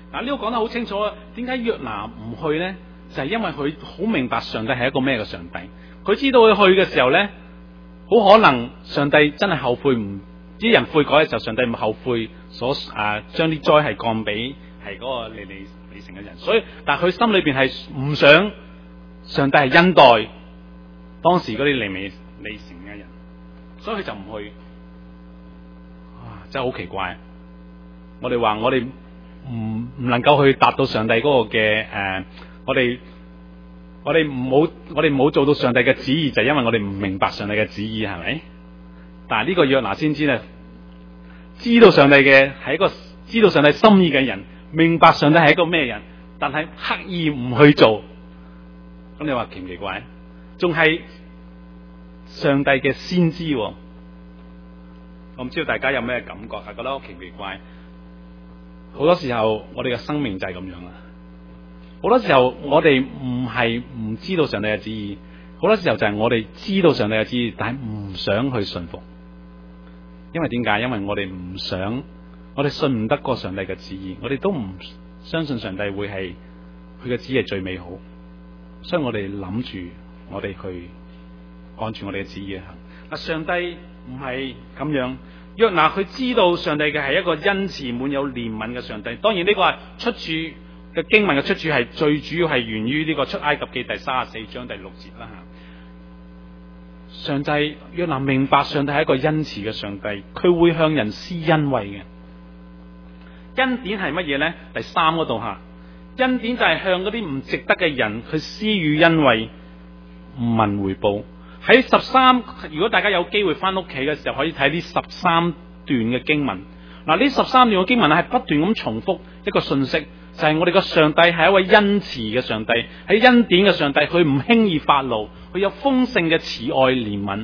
嗱，呢個講得好清楚啊！點解約拿唔去咧？就係、是、因為佢好明白上帝係一個咩嘅上帝。佢知道佢去嘅時候咧，好可能上帝真係後悔，唔啲人悔改嘅時候，上帝唔後悔所啊將啲災係降俾係嗰個尼尼微城嘅人。所以，但係佢心裏邊係唔想上帝係恩待當時嗰啲尼尼微城嘅人，所以佢就唔去。哇！真係好奇怪。我哋話我哋唔唔能夠去達到上帝嗰個嘅誒、呃，我哋我哋唔好我哋唔好做到上帝嘅旨意，就係、因為我哋唔明白上帝嘅旨意，係咪？但係呢個約拿先知咧，知道上帝嘅係一個知道上帝心意嘅人，明白上帝係一個咩人，但係刻意唔去做。咁你話奇唔奇怪？仲係上帝嘅先知、哦，我唔知道大家有咩感覺，係覺得好奇唔奇怪？好多時候我哋嘅生命就係咁樣啦。好多時候我哋唔係唔知道上帝嘅旨意，好多時候就係我哋知道上帝嘅旨意，但係唔想去順服。因為點解？因為我哋唔想，我哋信唔得過上帝嘅旨意，我哋都唔相信上帝會係佢嘅旨意係最美好，所以我哋諗住我哋去按住我哋嘅旨意行。嗱，上帝唔係咁樣。約拿佢知道上帝嘅係一個恩慈滿有憐憫嘅上帝。當然呢個係出處嘅經文嘅出處係最主要係源於呢個出埃及記第三十四章第六節啦吓。上帝約拿明白上帝係一個恩慈嘅上帝，佢會向人施恩惠嘅。恩典係乜嘢呢？第三嗰度吓，恩典就係向嗰啲唔值得嘅人去施予恩惠，唔問回報。喺十三，如果大家有機會翻屋企嘅時候，可以睇呢十三段嘅經文。嗱，呢十三段嘅經文係不斷咁重複一個信息，就係、是、我哋嘅上帝係一位恩慈嘅上帝，喺恩典嘅上帝，佢唔輕易發怒，佢有豐盛嘅慈愛憐憫。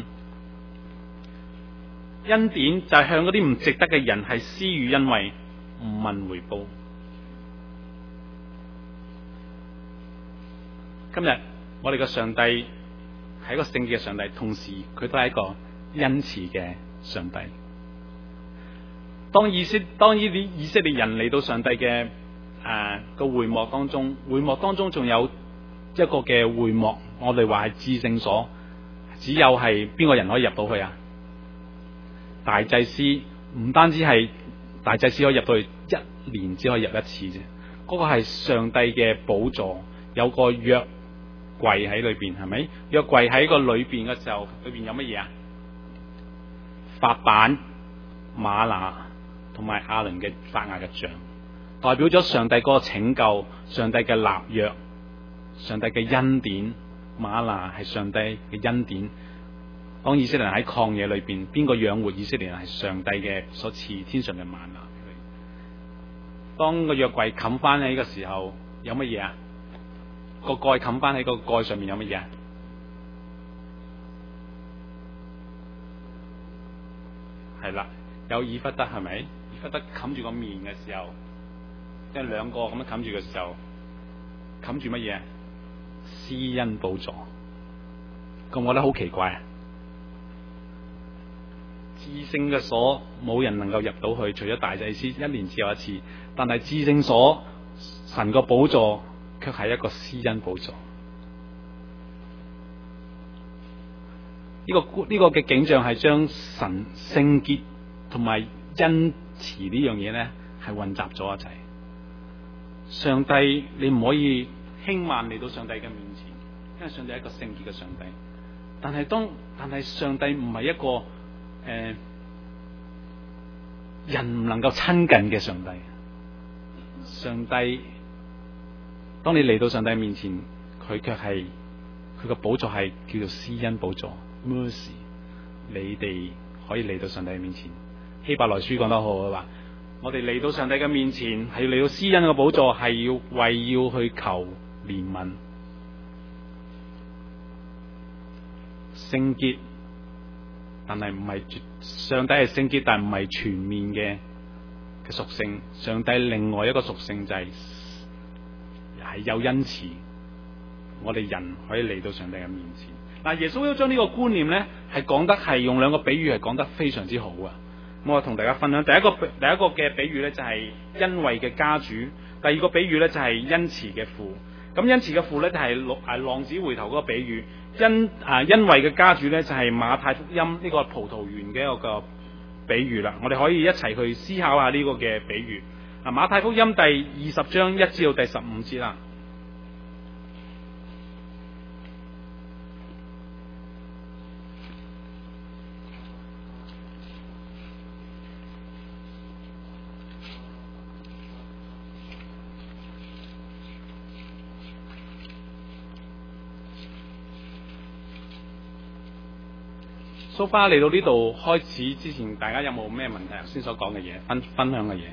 恩典就係向嗰啲唔值得嘅人係施予恩惠，唔問回報。今日我哋嘅上帝係一個聖潔嘅上帝，同時佢都係一個恩慈嘅上帝。當以色當呢啲以色列人嚟到上帝嘅誒個會幕當中，會幕當中仲有一個嘅會幕，我哋話係至聖所，只有係邊個人可以入到去啊？大祭司，唔單止係大祭司可以入到去，一年只可以入一次啫。嗰個係上帝嘅寶座，有個約櫃喺裏邊，係咪？約櫃喺個裏邊嘅時候，裏邊有乜嘢啊？法版、嗎哪同埋亞倫嘅發芽嘅杖，代表咗上帝嗰個拯救，上帝嘅立約，上帝嘅恩典。嗎哪係上帝嘅恩典。當以色列人喺曠野裏邊，邊個養活以色列人？係上帝嘅所賜天上嘅嗎哪。當個約櫃冚翻起嘅時候，有乜嘢啊？個蓋冚翻喺個蓋上面有乜嘢啊？係啦，有以弗得，係咪？以弗得冚住個面嘅時候，即係兩個咁樣冚住嘅時候，冚住乜嘢？施恩寶座。咁我覺得好奇怪啊！至聖嘅所冇人能夠入到去，除咗大祭司，一年只有一次。但係至聖所神個寶座卻係一個施恩寶座。呢、這個呢、這個嘅景象係將神聖潔同埋恩慈呢樣嘢咧係混雜咗一齊。上帝，你唔可以輕慢嚟到上帝嘅面前，因為上帝係一個聖潔嘅上帝。但係當但係上帝唔係一個誒、呃、人唔能夠親近嘅上帝。上帝，當你嚟到上帝面前，佢卻係佢個寶座係叫做施恩寶座 mercy。你哋可以嚟到上帝面前。希伯來書講得好嘅話，我哋嚟到上帝嘅面前係要嚟到施恩嘅寶座，係要為要去求憐憫。聖潔，但係唔係上帝係聖潔，但係唔係全面嘅嘅屬性。上帝另外一個屬性就係、是、係有恩慈，我哋人可以嚟到上帝嘅面前。嗱，耶穌都將呢個觀念咧係講得係用兩個比喻係講得非常之好啊！我同大家分享第一個第一個嘅比喻咧就係恩惠嘅家主第二個比喻咧就係恩慈嘅父。咁恩慈嘅父咧就係浪浪子回頭嗰個比喻。因啊恩惠嘅家主咧就係馬太福音呢個葡萄園嘅一個比喻啦。我哋可以一齊去思考下呢個嘅比喻。啊馬太福音第二十章一至到第十五節啦。蘇花嚟到呢度開始之前，大家有冇咩問題？頭先所講嘅嘢，分分享嘅嘢。誒、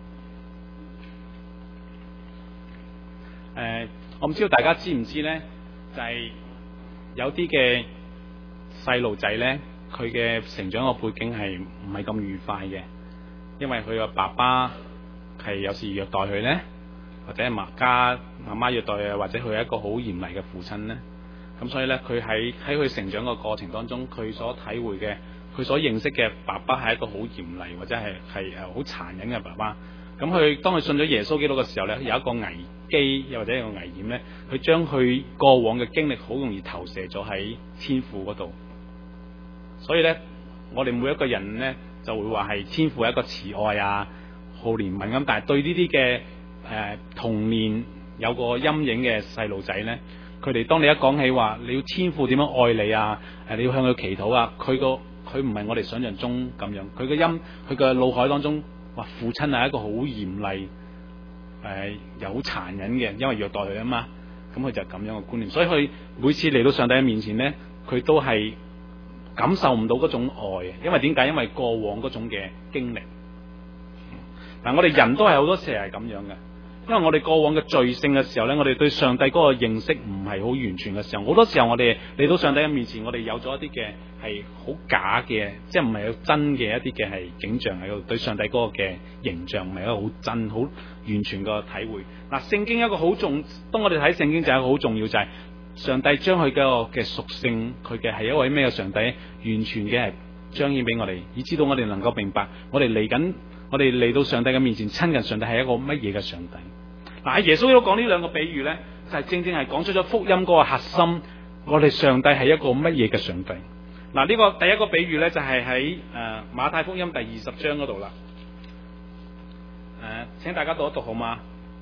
呃，我唔知道大家知唔知咧，就係、是、有啲嘅細路仔咧，佢嘅成長嘅背景係唔係咁愉快嘅，因為佢個爸爸係有時虐待佢咧，或者係媽家媽媽虐待啊，或者佢係一個好嚴厲嘅父親咧。咁所以咧，佢喺喺佢成長嘅過程當中，佢所體會嘅，佢所認識嘅爸爸係一個好嚴厲或者係係誒好殘忍嘅爸爸。咁佢當佢信咗耶穌基督嘅時候咧，有一個危機又或者一個危險咧，佢將佢過往嘅經歷好容易投射咗喺天父嗰度。所以咧，我哋每一個人咧就會話係天父係一個慈愛啊、好憐憫咁，但係對呢啲嘅誒童年有個陰影嘅細路仔咧。佢哋當你一講起話，你要天父點樣愛你啊？誒，你要向佢祈禱啊！佢個佢唔係我哋想象中咁樣，佢個音，佢個腦海當中話父親係一個好嚴厲，誒、呃、又好殘忍嘅，因為虐待佢啊嘛。咁佢就係咁樣嘅觀念，所以佢每次嚟到上帝嘅面前咧，佢都係感受唔到嗰種愛，因為點解？因為過往嗰種嘅經歷。嗱，我哋人都係好多時係咁樣嘅。因為我哋過往嘅罪性嘅時候咧，我哋對上帝嗰個認識唔係好完全嘅時候，好多時候我哋嚟到上帝嘅面前，我哋有咗一啲嘅係好假嘅，即係唔係好真嘅一啲嘅係景象喺度，對上帝嗰個嘅形象唔係一個好真、好完全嘅體會。嗱，聖經一個好重，當我哋睇聖經就係一個好重要，就係、是、上帝將佢嘅嘅屬性，佢嘅係一位咩嘅上帝，完全嘅係彰顯俾我哋，以至到我哋能夠明白，我哋嚟緊。我哋嚟到上帝嘅面前親近上帝係一個乜嘢嘅上帝？嗱，喺耶穌都講呢兩個比喻咧，就係、是、正正係講出咗福音嗰個核心。我哋上帝係一個乜嘢嘅上帝？嗱，呢個第一個比喻咧就係喺誒馬太福音第二十章嗰度啦。誒、呃，請大家讀一讀好嗎？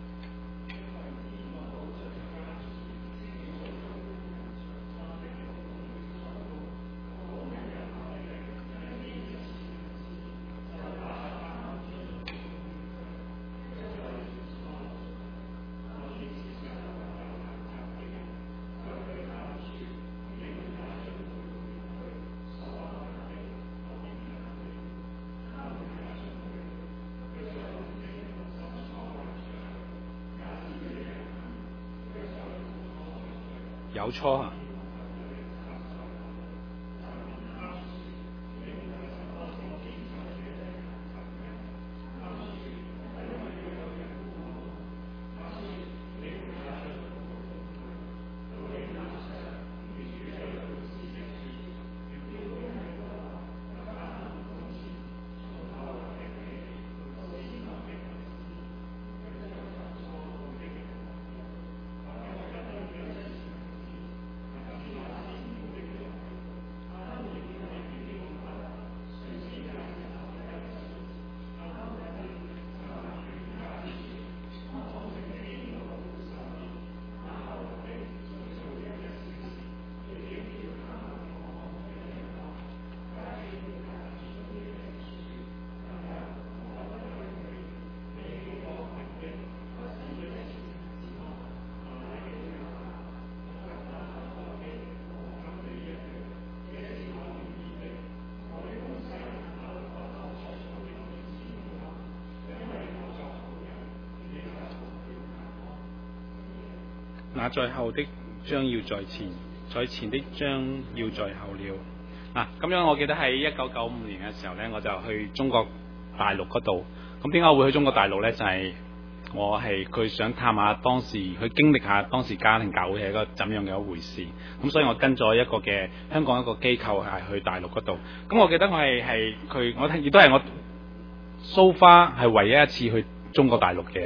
有錯啊！那在後的將要在前，在前的將要在後了。嗱、啊，咁樣我記得喺一九九五年嘅時候呢，我就去中國大陸嗰度。咁點解我會去中國大陸呢？就係、是、我係佢想探下當時，去經歷下當時家庭教會係一個怎樣嘅一回事。咁所以我跟咗一個嘅香港一個機構係去大陸嗰度。咁我記得我係係佢，我亦都係我 so far 係唯一一次去中國大陸嘅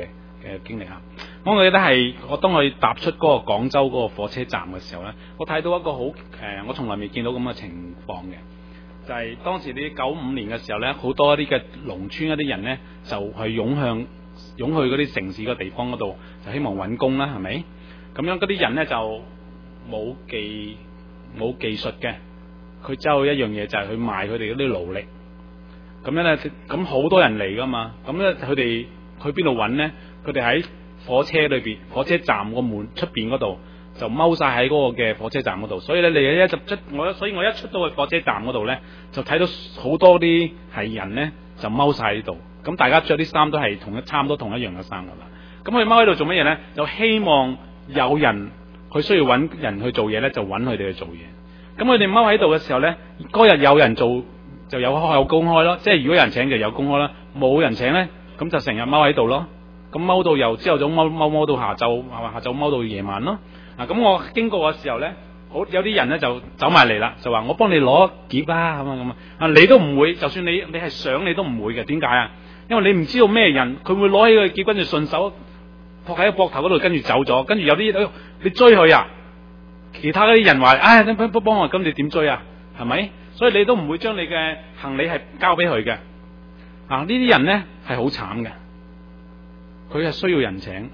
嘅經歷啊。我記得係我當我踏出嗰個廣州嗰個火車站嘅時候咧，我睇到一個好誒、呃，我從來未見到咁嘅情況嘅，就係、是、當時啲九五年嘅時候咧，好多一啲嘅農村一啲人咧就係湧向湧去嗰啲城市嘅地方嗰度，就希望揾工啦，係咪？咁樣嗰啲人咧就冇技冇技術嘅，佢只有一樣嘢就係去賣佢哋嗰啲勞力。咁樣咧，咁好多人嚟噶嘛，咁咧佢哋去邊度揾咧？佢哋喺火車裏邊，火車站個門出邊嗰度就踎晒喺嗰個嘅火車站嗰度，所以咧你一就出我，所以我一出到去火車站嗰度咧，就睇到好多啲係人咧就踎晒喺度，咁大家着啲衫都係同一差唔多同一樣嘅衫噶啦。咁佢踎喺度做乜嘢咧？就希望有人佢需要揾人去做嘢咧，就揾佢哋去做嘢。咁佢哋踎喺度嘅時候咧，嗰日有人做就有有工開咯，即係如果有人請就有工開啦，冇人請咧，咁就成日踎喺度咯。咁踎到由朝頭早踎踎踎到下晝，下晝踎到夜晚咯。嗱，咁我經過嘅時候咧，好有啲人咧就走埋嚟啦，就話我幫你攞篋啦，咁啊咁啊。啊，你都唔會，就算你你係想你都唔會嘅。點解啊？因為你唔知道咩人，佢會攞起個篋跟住順手撲喺個膊頭嗰度，跟住走咗。跟住有啲你追佢啊，其他嗰啲人話，唉、哎，你幫幫我，咁你點追啊？係咪？所以你都唔會將你嘅行李係交俾佢嘅。啊，呢啲人咧係好慘嘅。佢係需要人請，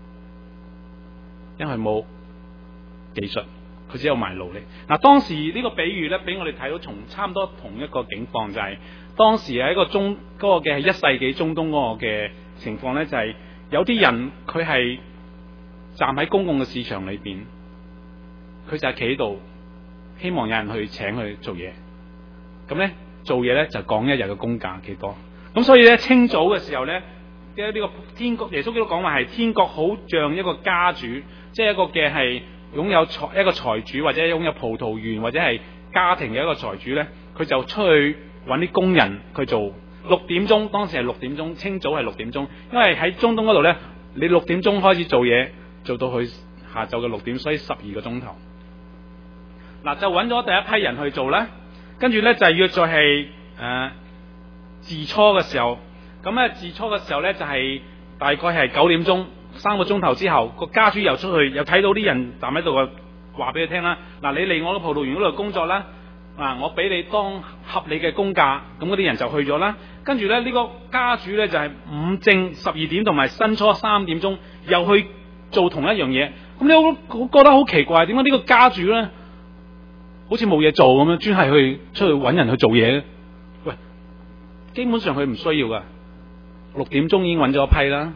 因為冇技術，佢只有賣勞力。嗱，當時呢個比喻咧，俾我哋睇到從差唔多同一個境況，就係、是、當時喺一個中嗰、那個嘅一世紀中東嗰個嘅情況咧，就係、是、有啲人佢係站喺公共嘅市場裏邊，佢就係企喺度，希望有人去請佢做嘢。咁咧做嘢咧就講一日嘅工價幾多。咁所以咧清早嘅時候咧。即係呢個天國，耶穌基督講話係天國好像一個家主，即係一個嘅係擁有財一個財主，或者擁有葡萄園或者係家庭嘅一個財主咧，佢就出去揾啲工人去做。六點鐘，當時係六點鐘，清早係六點鐘，因為喺中東嗰度咧，你六點鐘開始做嘢，做到去下晝嘅六點，所以十二個鐘頭。嗱，就揾咗第一批人去做啦，跟住咧就係要再係誒自初嘅時候。咁咧自初嘅時候咧就係、是、大概係九點鐘，三個鐘頭之後，個家主又出去，又睇到啲人站喺度，話俾佢聽啦。嗱，你嚟我個葡萄園嗰度工作啦，啊，我俾你當合理嘅工價，咁嗰啲人就去咗啦。跟住咧呢、這個家主咧就係、是、午正十二點同埋申初三點鐘又去做同一樣嘢。咁你我覺得好奇怪，點解呢個家主咧好似冇嘢做咁樣，專係去出去揾人去做嘢咧？喂，基本上佢唔需要噶。六點鐘已經揾咗一批啦，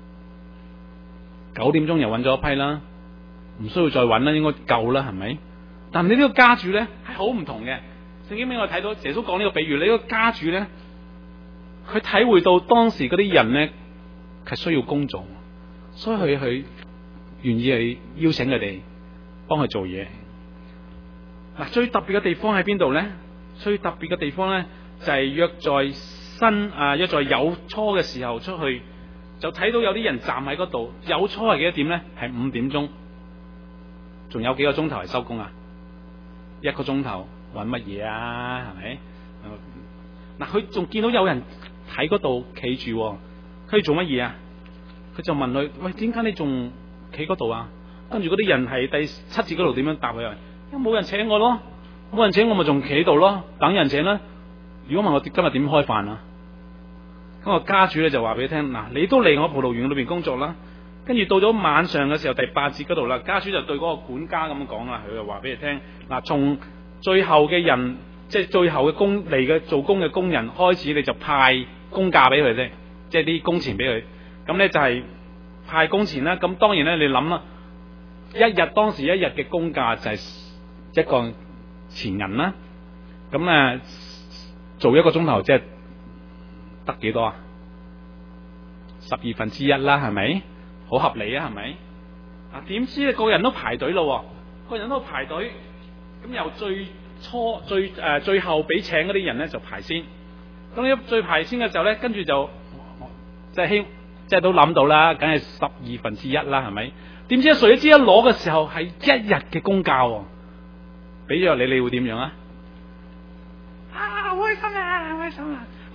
九點鐘又揾咗一批啦，唔需要再揾啦，應該夠啦，係咪？但係你呢個家主咧係好唔同嘅。聖經俾我睇到耶穌講呢個比喻，你呢個家主咧，佢體會到當時嗰啲人咧係需要工作，所以佢佢願意去邀請佢哋幫佢做嘢。嗱，最特別嘅地方喺邊度咧？最特別嘅地方咧就係、是、約在新啊，約在有初嘅時候出去，就睇到有啲人站喺嗰度。有初係幾多點咧？係五點鐘，仲有幾個鐘頭嚟收工啊？一個鐘頭揾乜嘢啊？係咪？嗱，佢仲見到有人喺嗰度企住，佢做乜嘢啊？佢就問佢：喂，點解你仲企嗰度啊？跟住嗰啲人係第七節嗰度點樣答佢啊？因為冇人請我咯，冇人請我咪仲企喺度咯，等人請啦。如果問我今日點開飯啊？咁個家主咧就話俾你聽：嗱，你都嚟我葡萄園裏邊工作啦。跟住到咗晚上嘅時候，第八節嗰度啦，家主就對嗰個管家咁講啦，佢就話俾你聽：嗱，從最後嘅人，即係最後嘅工嚟嘅做工嘅工人開始，你就派工價俾佢啫，即係啲工錢俾佢。咁咧就係派工錢啦。咁當然咧，你諗啦，一日當時一日嘅工價就係一個錢銀啦。咁啊，做一個鐘頭即係得幾多啊？十二分之一啦，係咪？好合理啊，係咪？啊，點知咧個人都排隊咯，個人都排隊，咁由最初最誒、呃、最後俾請嗰啲人咧就排先。咁一最排先嘅時候咧，跟住就即係希即係都諗到啦，梗係十二分之一啦，係咪？點知誰知一攞嘅時候係一日嘅工價，俾咗你，你會點樣啊？啊，開心啊，開心啊！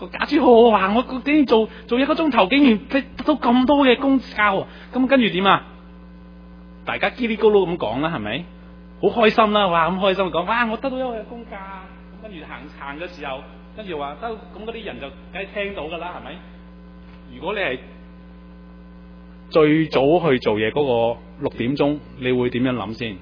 個家主好好啊！我竟然做做一個鐘頭，竟然得到咁多嘅工價喎！咁跟住點啊？大家嘰哩咕嚕咁講啦，係咪？好開心啦！哇，咁開心講，哇！我得到一個嘅工價。咁跟住行行嘅時候，跟住話得，咁嗰啲人就梗係聽到㗎啦，係咪？如果你係最早去做嘢嗰個六點鐘，你會點樣諗先？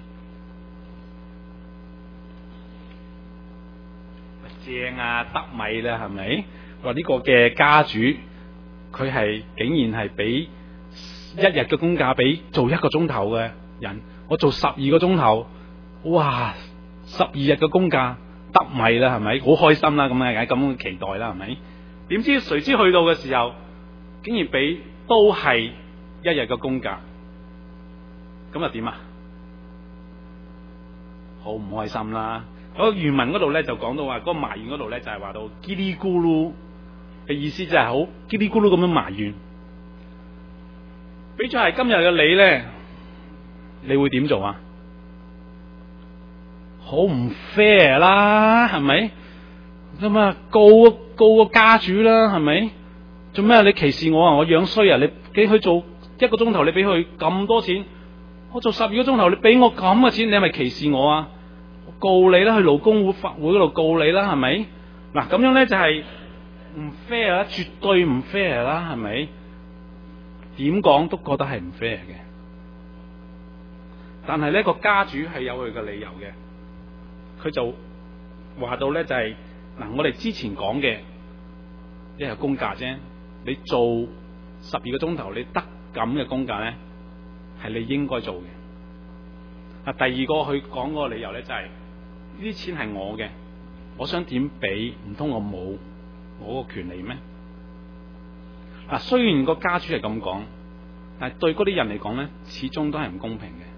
正啊，得米啦，係咪？話呢個嘅家主，佢係竟然係俾一日嘅工價俾做一個鐘頭嘅人，我做十二個鐘頭，哇！十二日嘅工價得米啦，係咪？好開心啦，咁啊，咁期待啦，係咪？點知誰知去到嘅時候，竟然俾都係一日嘅工價，咁又點啊？好唔開心啦！嗰個原文嗰度咧就講到話，嗰個埋怨嗰度咧就係話到嘰哩咕嚕嘅意思，就係好嘰哩咕嚕咁樣埋怨。比咗係今日嘅你咧，你會點做啊？好唔 fair 啦，係咪？咁啊告告個家主啦，係咪？做咩啊？你歧視我啊？我樣衰啊？你幾去做一個鐘頭，你俾佢咁多錢，我做十二個鐘頭，你俾我咁嘅錢，你係咪歧視我啊？告你啦，去勞工會法會嗰度告你啦，係咪？嗱，咁樣咧就係唔 fair 啦，絕對唔 fair 啦，係咪？點講都覺得係唔 fair 嘅。但係呢個家主係有佢嘅理由嘅，佢就話到咧就係、是、嗱，我哋之前講嘅一日工價啫，你做十二個鐘頭，你得咁嘅工價咧，係你應該做嘅。啊，第二個佢講嗰個理由咧就係、是。呢啲錢係我嘅，我想點俾？唔通我冇我個權利咩？嗱，雖然個家主係咁講，但係對嗰啲人嚟講咧，始終都係唔公平嘅。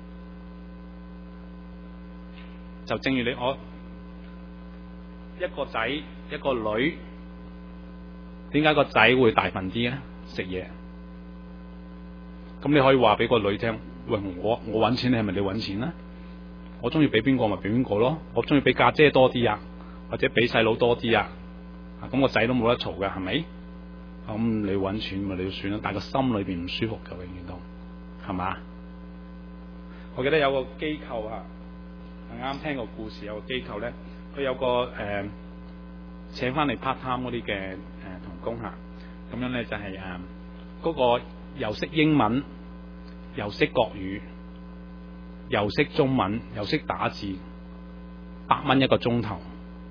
就正如你我一個仔一個女，點解個仔會大份啲咧？食嘢，咁你可以話俾個女聽：喂，我我搵錢，你係咪你搵錢咧？我中意俾邊個咪俾邊個咯，我中意俾家姐多啲啊，或者俾細佬多啲啊，咁個仔都冇得嘈噶，係咪？咁、嗯、你搵錢咪你要算啦，但係個心裏邊唔舒服嘅，永遠都係嘛？我記得有個機構啊，啱聽個故事，有個機構咧，佢有個誒、呃、請翻嚟 part time 嗰啲嘅誒同工吓，咁樣咧就係誒嗰個又識英文又識國語。又識中文，又識打字，百蚊一個鐘頭，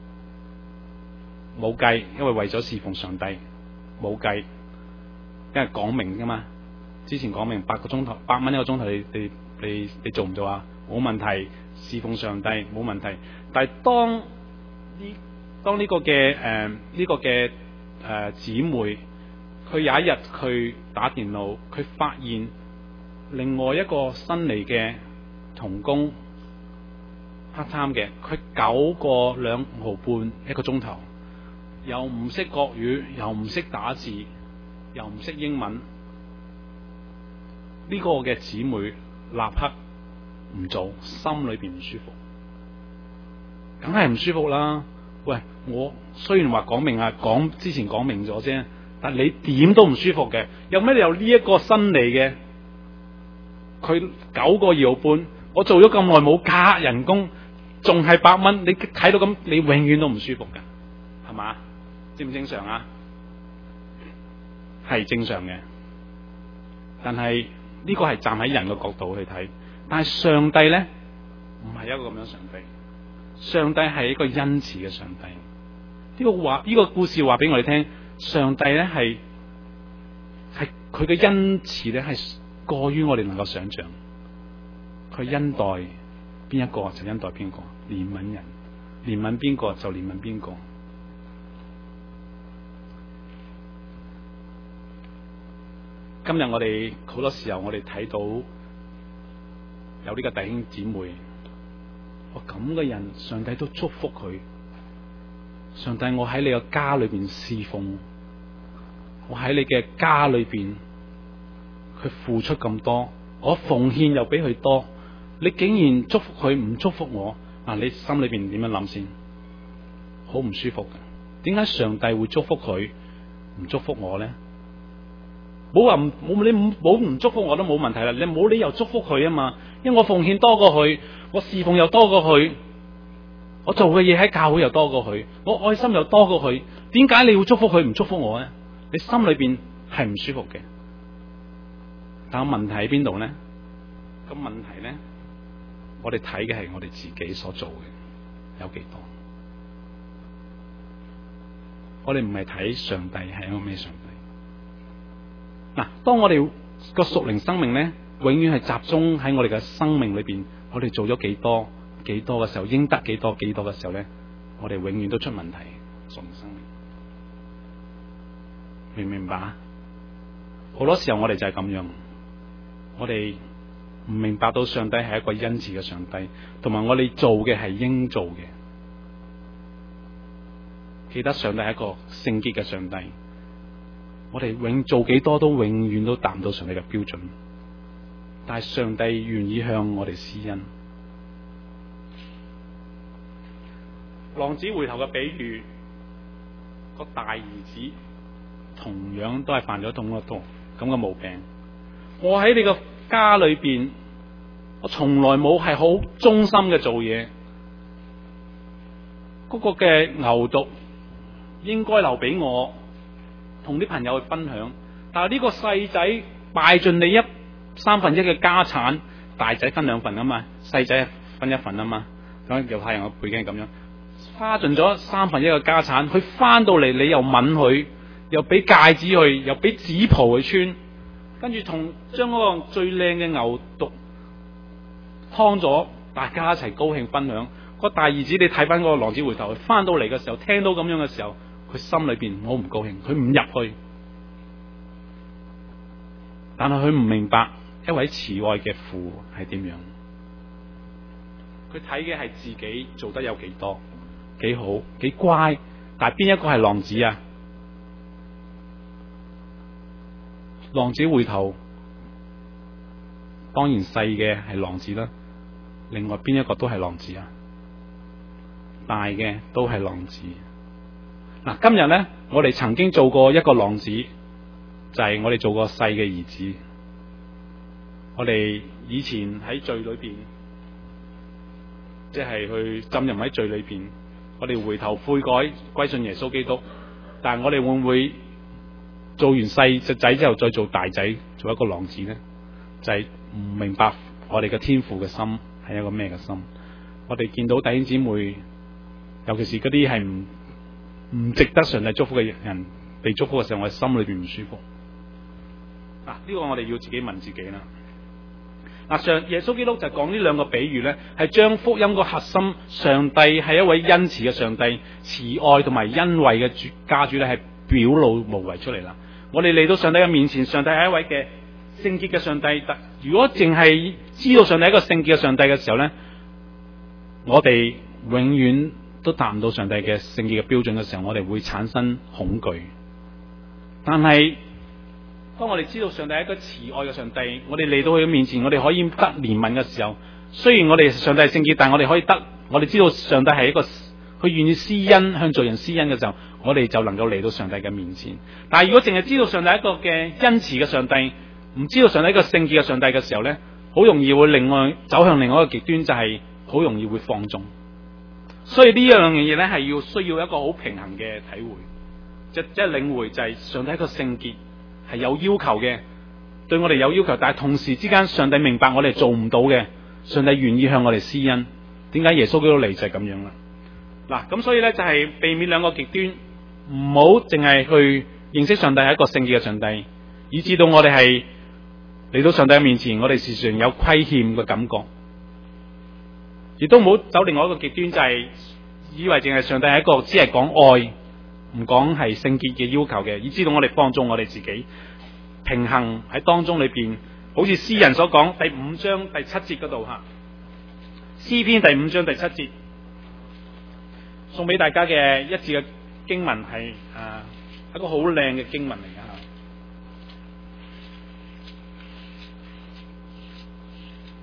冇計，因為為咗侍奉上帝，冇計，因為講明噶嘛，之前講明八個鐘頭，百蚊一個鐘頭，你你你你做唔做啊？冇問題，侍奉上帝冇問題。但係當呢當呢個嘅誒呢個嘅誒姊妹，佢有一日去打電腦，佢發現另外一個新嚟嘅同工 part time 嘅，佢九個兩毫半一個鐘頭，又唔識國語，又唔識打字，又唔識英文，呢、這個嘅姊妹立刻唔做，心裏邊唔舒服，梗係唔舒服啦。喂，我雖然話講明啊，講之前講明咗啫，但你點都唔舒服嘅。有咩理由呢一個新嚟嘅，佢九個二毫半？我做咗咁耐冇加人工，仲係百蚊，你睇到咁，你永遠都唔舒服噶，係嘛？正唔正常啊？係正常嘅，但係呢個係站喺人嘅角度去睇，但係上帝咧唔係一個咁樣上帝，上帝係一個恩慈嘅上帝。呢個話呢個故事話俾我哋聽，上帝咧係係佢嘅恩慈咧係過於我哋能夠想象。佢恩待邊一個就恩待邊個，憐憫人，憐憫邊個就憐憫邊個。今日我哋好多時候我哋睇到有呢個弟兄姊妹，我咁嘅人，上帝都祝福佢。上帝，我喺你嘅家裏邊侍奉，我喺你嘅家裏邊，佢付出咁多，我奉獻又比佢多。你竟然祝福佢，唔祝福我，嗱，你心裏邊點樣諗先？好唔舒服嘅。 點解上帝會祝福佢，唔祝福我咧？冇話冇你冇唔祝福我都冇問題啦，你冇理由祝福佢啊嘛，因為我奉獻多過佢，我侍奉又多過佢，我做嘅嘢喺教會又多過佢，我愛心又多過佢，點解你要祝福佢唔祝福我咧？你心裏邊係唔舒服嘅。但係問題喺邊度咧？咁問題咧，我哋睇嘅係我哋自己所做嘅有幾多？我哋唔係睇上帝係一個咩上帝。嗱，當我哋個屬靈生命咧，永遠係集中喺我哋嘅生命裏邊，我哋做咗幾多幾多嘅時候，應得幾多幾多嘅時候咧，我哋永遠都出問題。屬靈生命，明唔明白？好多時候我哋就係咁樣，我哋唔明白到上帝係一個恩慈嘅上帝，同埋我哋做嘅係應做嘅。記得上帝係一個聖潔嘅上帝。我哋永做幾多都永遠都達唔到上帝嘅標準，但係上帝願意向我哋施恩。浪子回頭嘅比喻，個大兒子同樣都係犯咗同一個咁嘅毛病。我喺你個家裏邊，我從來冇係好忠心嘅做嘢，嗰個嘅牛犢應該留俾我。同啲朋友去分享，但係呢個細仔敗盡你一三分一嘅家產，大仔分兩份啊嘛，細仔分一份啊嘛，咁猶太人嘅背景係咁樣，花盡咗三分一嘅家產，佢翻到嚟你又吻佢，又俾戒指佢，又俾紫袍去穿，跟住同將嗰個最靚嘅牛犢劏咗，大家一齊高興分享。個大兒子你睇翻嗰個浪子回頭，佢翻到嚟嘅時候，聽到咁樣嘅時候，佢心裏邊好唔高興，佢唔入去，但係佢唔明白一位慈愛嘅父係點樣。佢睇嘅係自己做得有幾多，幾好，幾乖，但係邊一個係浪子啊？浪子回頭，當然細嘅係浪子啦。另外邊一個都係浪子啊？大嘅都係浪子。嗱，今日咧，我哋曾經做過一個浪子，就係、是、我哋做過細嘅兒子。我哋以前喺罪裏邊，即係去浸淫喺罪裏邊，我哋回頭悔改歸信耶穌基督。但係我哋會唔會做完細隻仔之後再做大仔，做一個浪子咧？就係、是、唔明白我哋嘅天父嘅心係一個咩嘅心。我哋見到弟兄姊妹，尤其是嗰啲係唔唔值得上帝祝福嘅人被祝福嘅時候，我哋心裏邊唔舒服。嗱、啊，呢、這個我哋要自己問自己啦。嗱、啊，上耶穌基督就講呢兩個比喻咧，係將福音個核心，上帝係一位恩慈嘅上帝，慈愛同埋恩惠嘅主家主咧，係表露無遺出嚟啦。我哋嚟到上帝嘅面前，上帝係一位嘅聖潔嘅上帝。但如果淨係知道上帝係一個聖潔嘅上帝嘅時候咧，我哋永遠都達唔到上帝嘅聖潔嘅標準嘅時候，我哋會產生恐懼。但係當我哋知道上帝係一個慈愛嘅上帝，我哋嚟到佢嘅面前，我哋可以得憐憫嘅時候，雖然我哋上帝係聖潔，但係我哋可以得，我哋知道上帝係一個佢願意施恩向罪人施恩嘅時候，我哋就能夠嚟到上帝嘅面前。但係如果淨係知道上帝係一個嘅恩慈嘅上帝，唔知道上帝係一個聖潔嘅上帝嘅時候咧，好容易會另外走向另外一個極端，就係、是、好容易會放縱。所以呢樣嘢咧，係要需要一個好平衡嘅體會，即即係領會，就係上帝一個聖潔係有要求嘅，對我哋有要求，但係同時之間上帝明白我哋做唔到嘅，上帝願意向我哋施恩。點解耶穌基督嚟就係咁樣啦？嗱，咁所以咧就係避免兩個極端，唔好淨係去認識上帝係一個聖潔嘅上帝，以至到我哋係嚟到上帝嘅面前，我哋時常有虧欠嘅感覺。亦都唔好走另外一個極端，就係、是、以為淨係上帝係一個只係講愛，唔講係聖潔嘅要求嘅，以致到我哋放縱我哋自己，平衡喺當中裏邊，好似詩人所講第五章第七節嗰度吓，詩篇第五章第七節，送俾大家嘅一節嘅經文係啊一個好靚嘅經文嚟噶吓。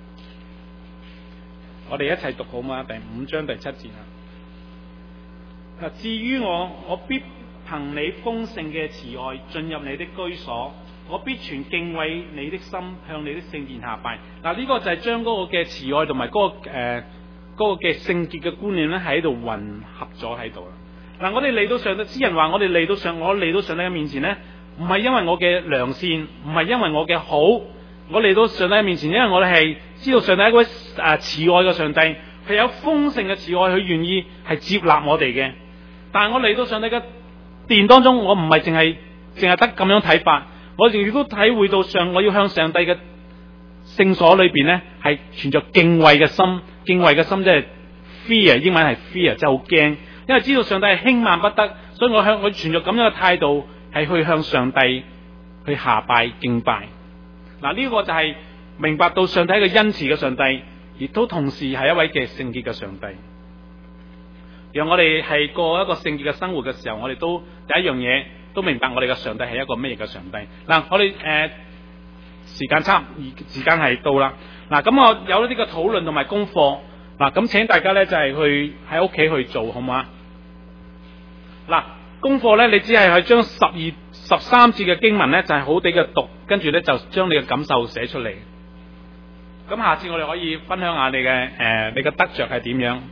我哋一齊讀好嘛？第五章第七節啊！ 至於我，我必憑你豐盛嘅慈愛進入你的居所，我必存敬畏你的心向你的聖殿下拜。嗱，呢個就係將嗰個嘅慈愛同埋嗰個誒嗰個嘅聖潔嘅觀念咧，喺度混合咗喺度啦。嗱，我哋嚟到上帝，詩人話我哋嚟到上，我嚟到上帝嘅面前咧，唔係因為我嘅良善，唔係因為我嘅好，我嚟到上帝嘅面前，因為我哋係知道上帝係一位誒慈愛嘅上帝，係有豐盛嘅慈愛，佢願意係接納我哋嘅。但係我嚟到上帝嘅殿當中，我唔係淨係淨係得咁樣睇法，我亦都體會到上，我要向上帝嘅聖所裏邊咧，係存着敬畏嘅心，敬畏嘅心即係 fear， 英文係 fear， 即係好驚，因為知道上帝係輕慢不得，所以我向我存着咁樣嘅態度，係去向上帝去下拜敬拜。嗱，呢個就係明白到上帝係一個恩慈嘅上帝，亦都同時係一位嘅聖潔嘅上帝。讓我哋係過一個聖潔嘅生活嘅時候，我哋都第一樣嘢都明白我哋嘅上帝係一個咩嘅上帝。嗱，我哋誒、呃、時間差，時間係到啦。嗱，咁我有呢啲嘅討論同埋功課。嗱，咁請大家咧就係、是、去喺屋企去做，好唔好啊？嗱，功課咧，你只係去將十二十三節嘅經文咧，就係、是、好地嘅讀，跟住咧就將你嘅感受寫出嚟。咁下次我哋可以分享下你嘅誒、呃，你嘅得着係點樣？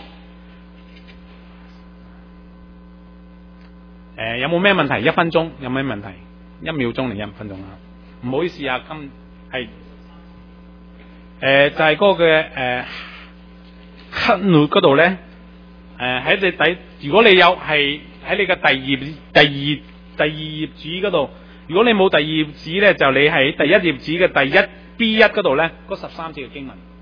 誒、呃，有冇咩問題？一分鐘有咩問題？一秒鐘定一分鐘啊？唔好意思啊，今係誒就係嗰個嘅誒黑奴嗰度咧，誒喺你底，如果你有係喺你嘅第二第二第二頁紙嗰度，如果你冇第二頁紙咧，就你喺第一頁紙嘅第一 B 一嗰度咧，嗰十三節嘅經文。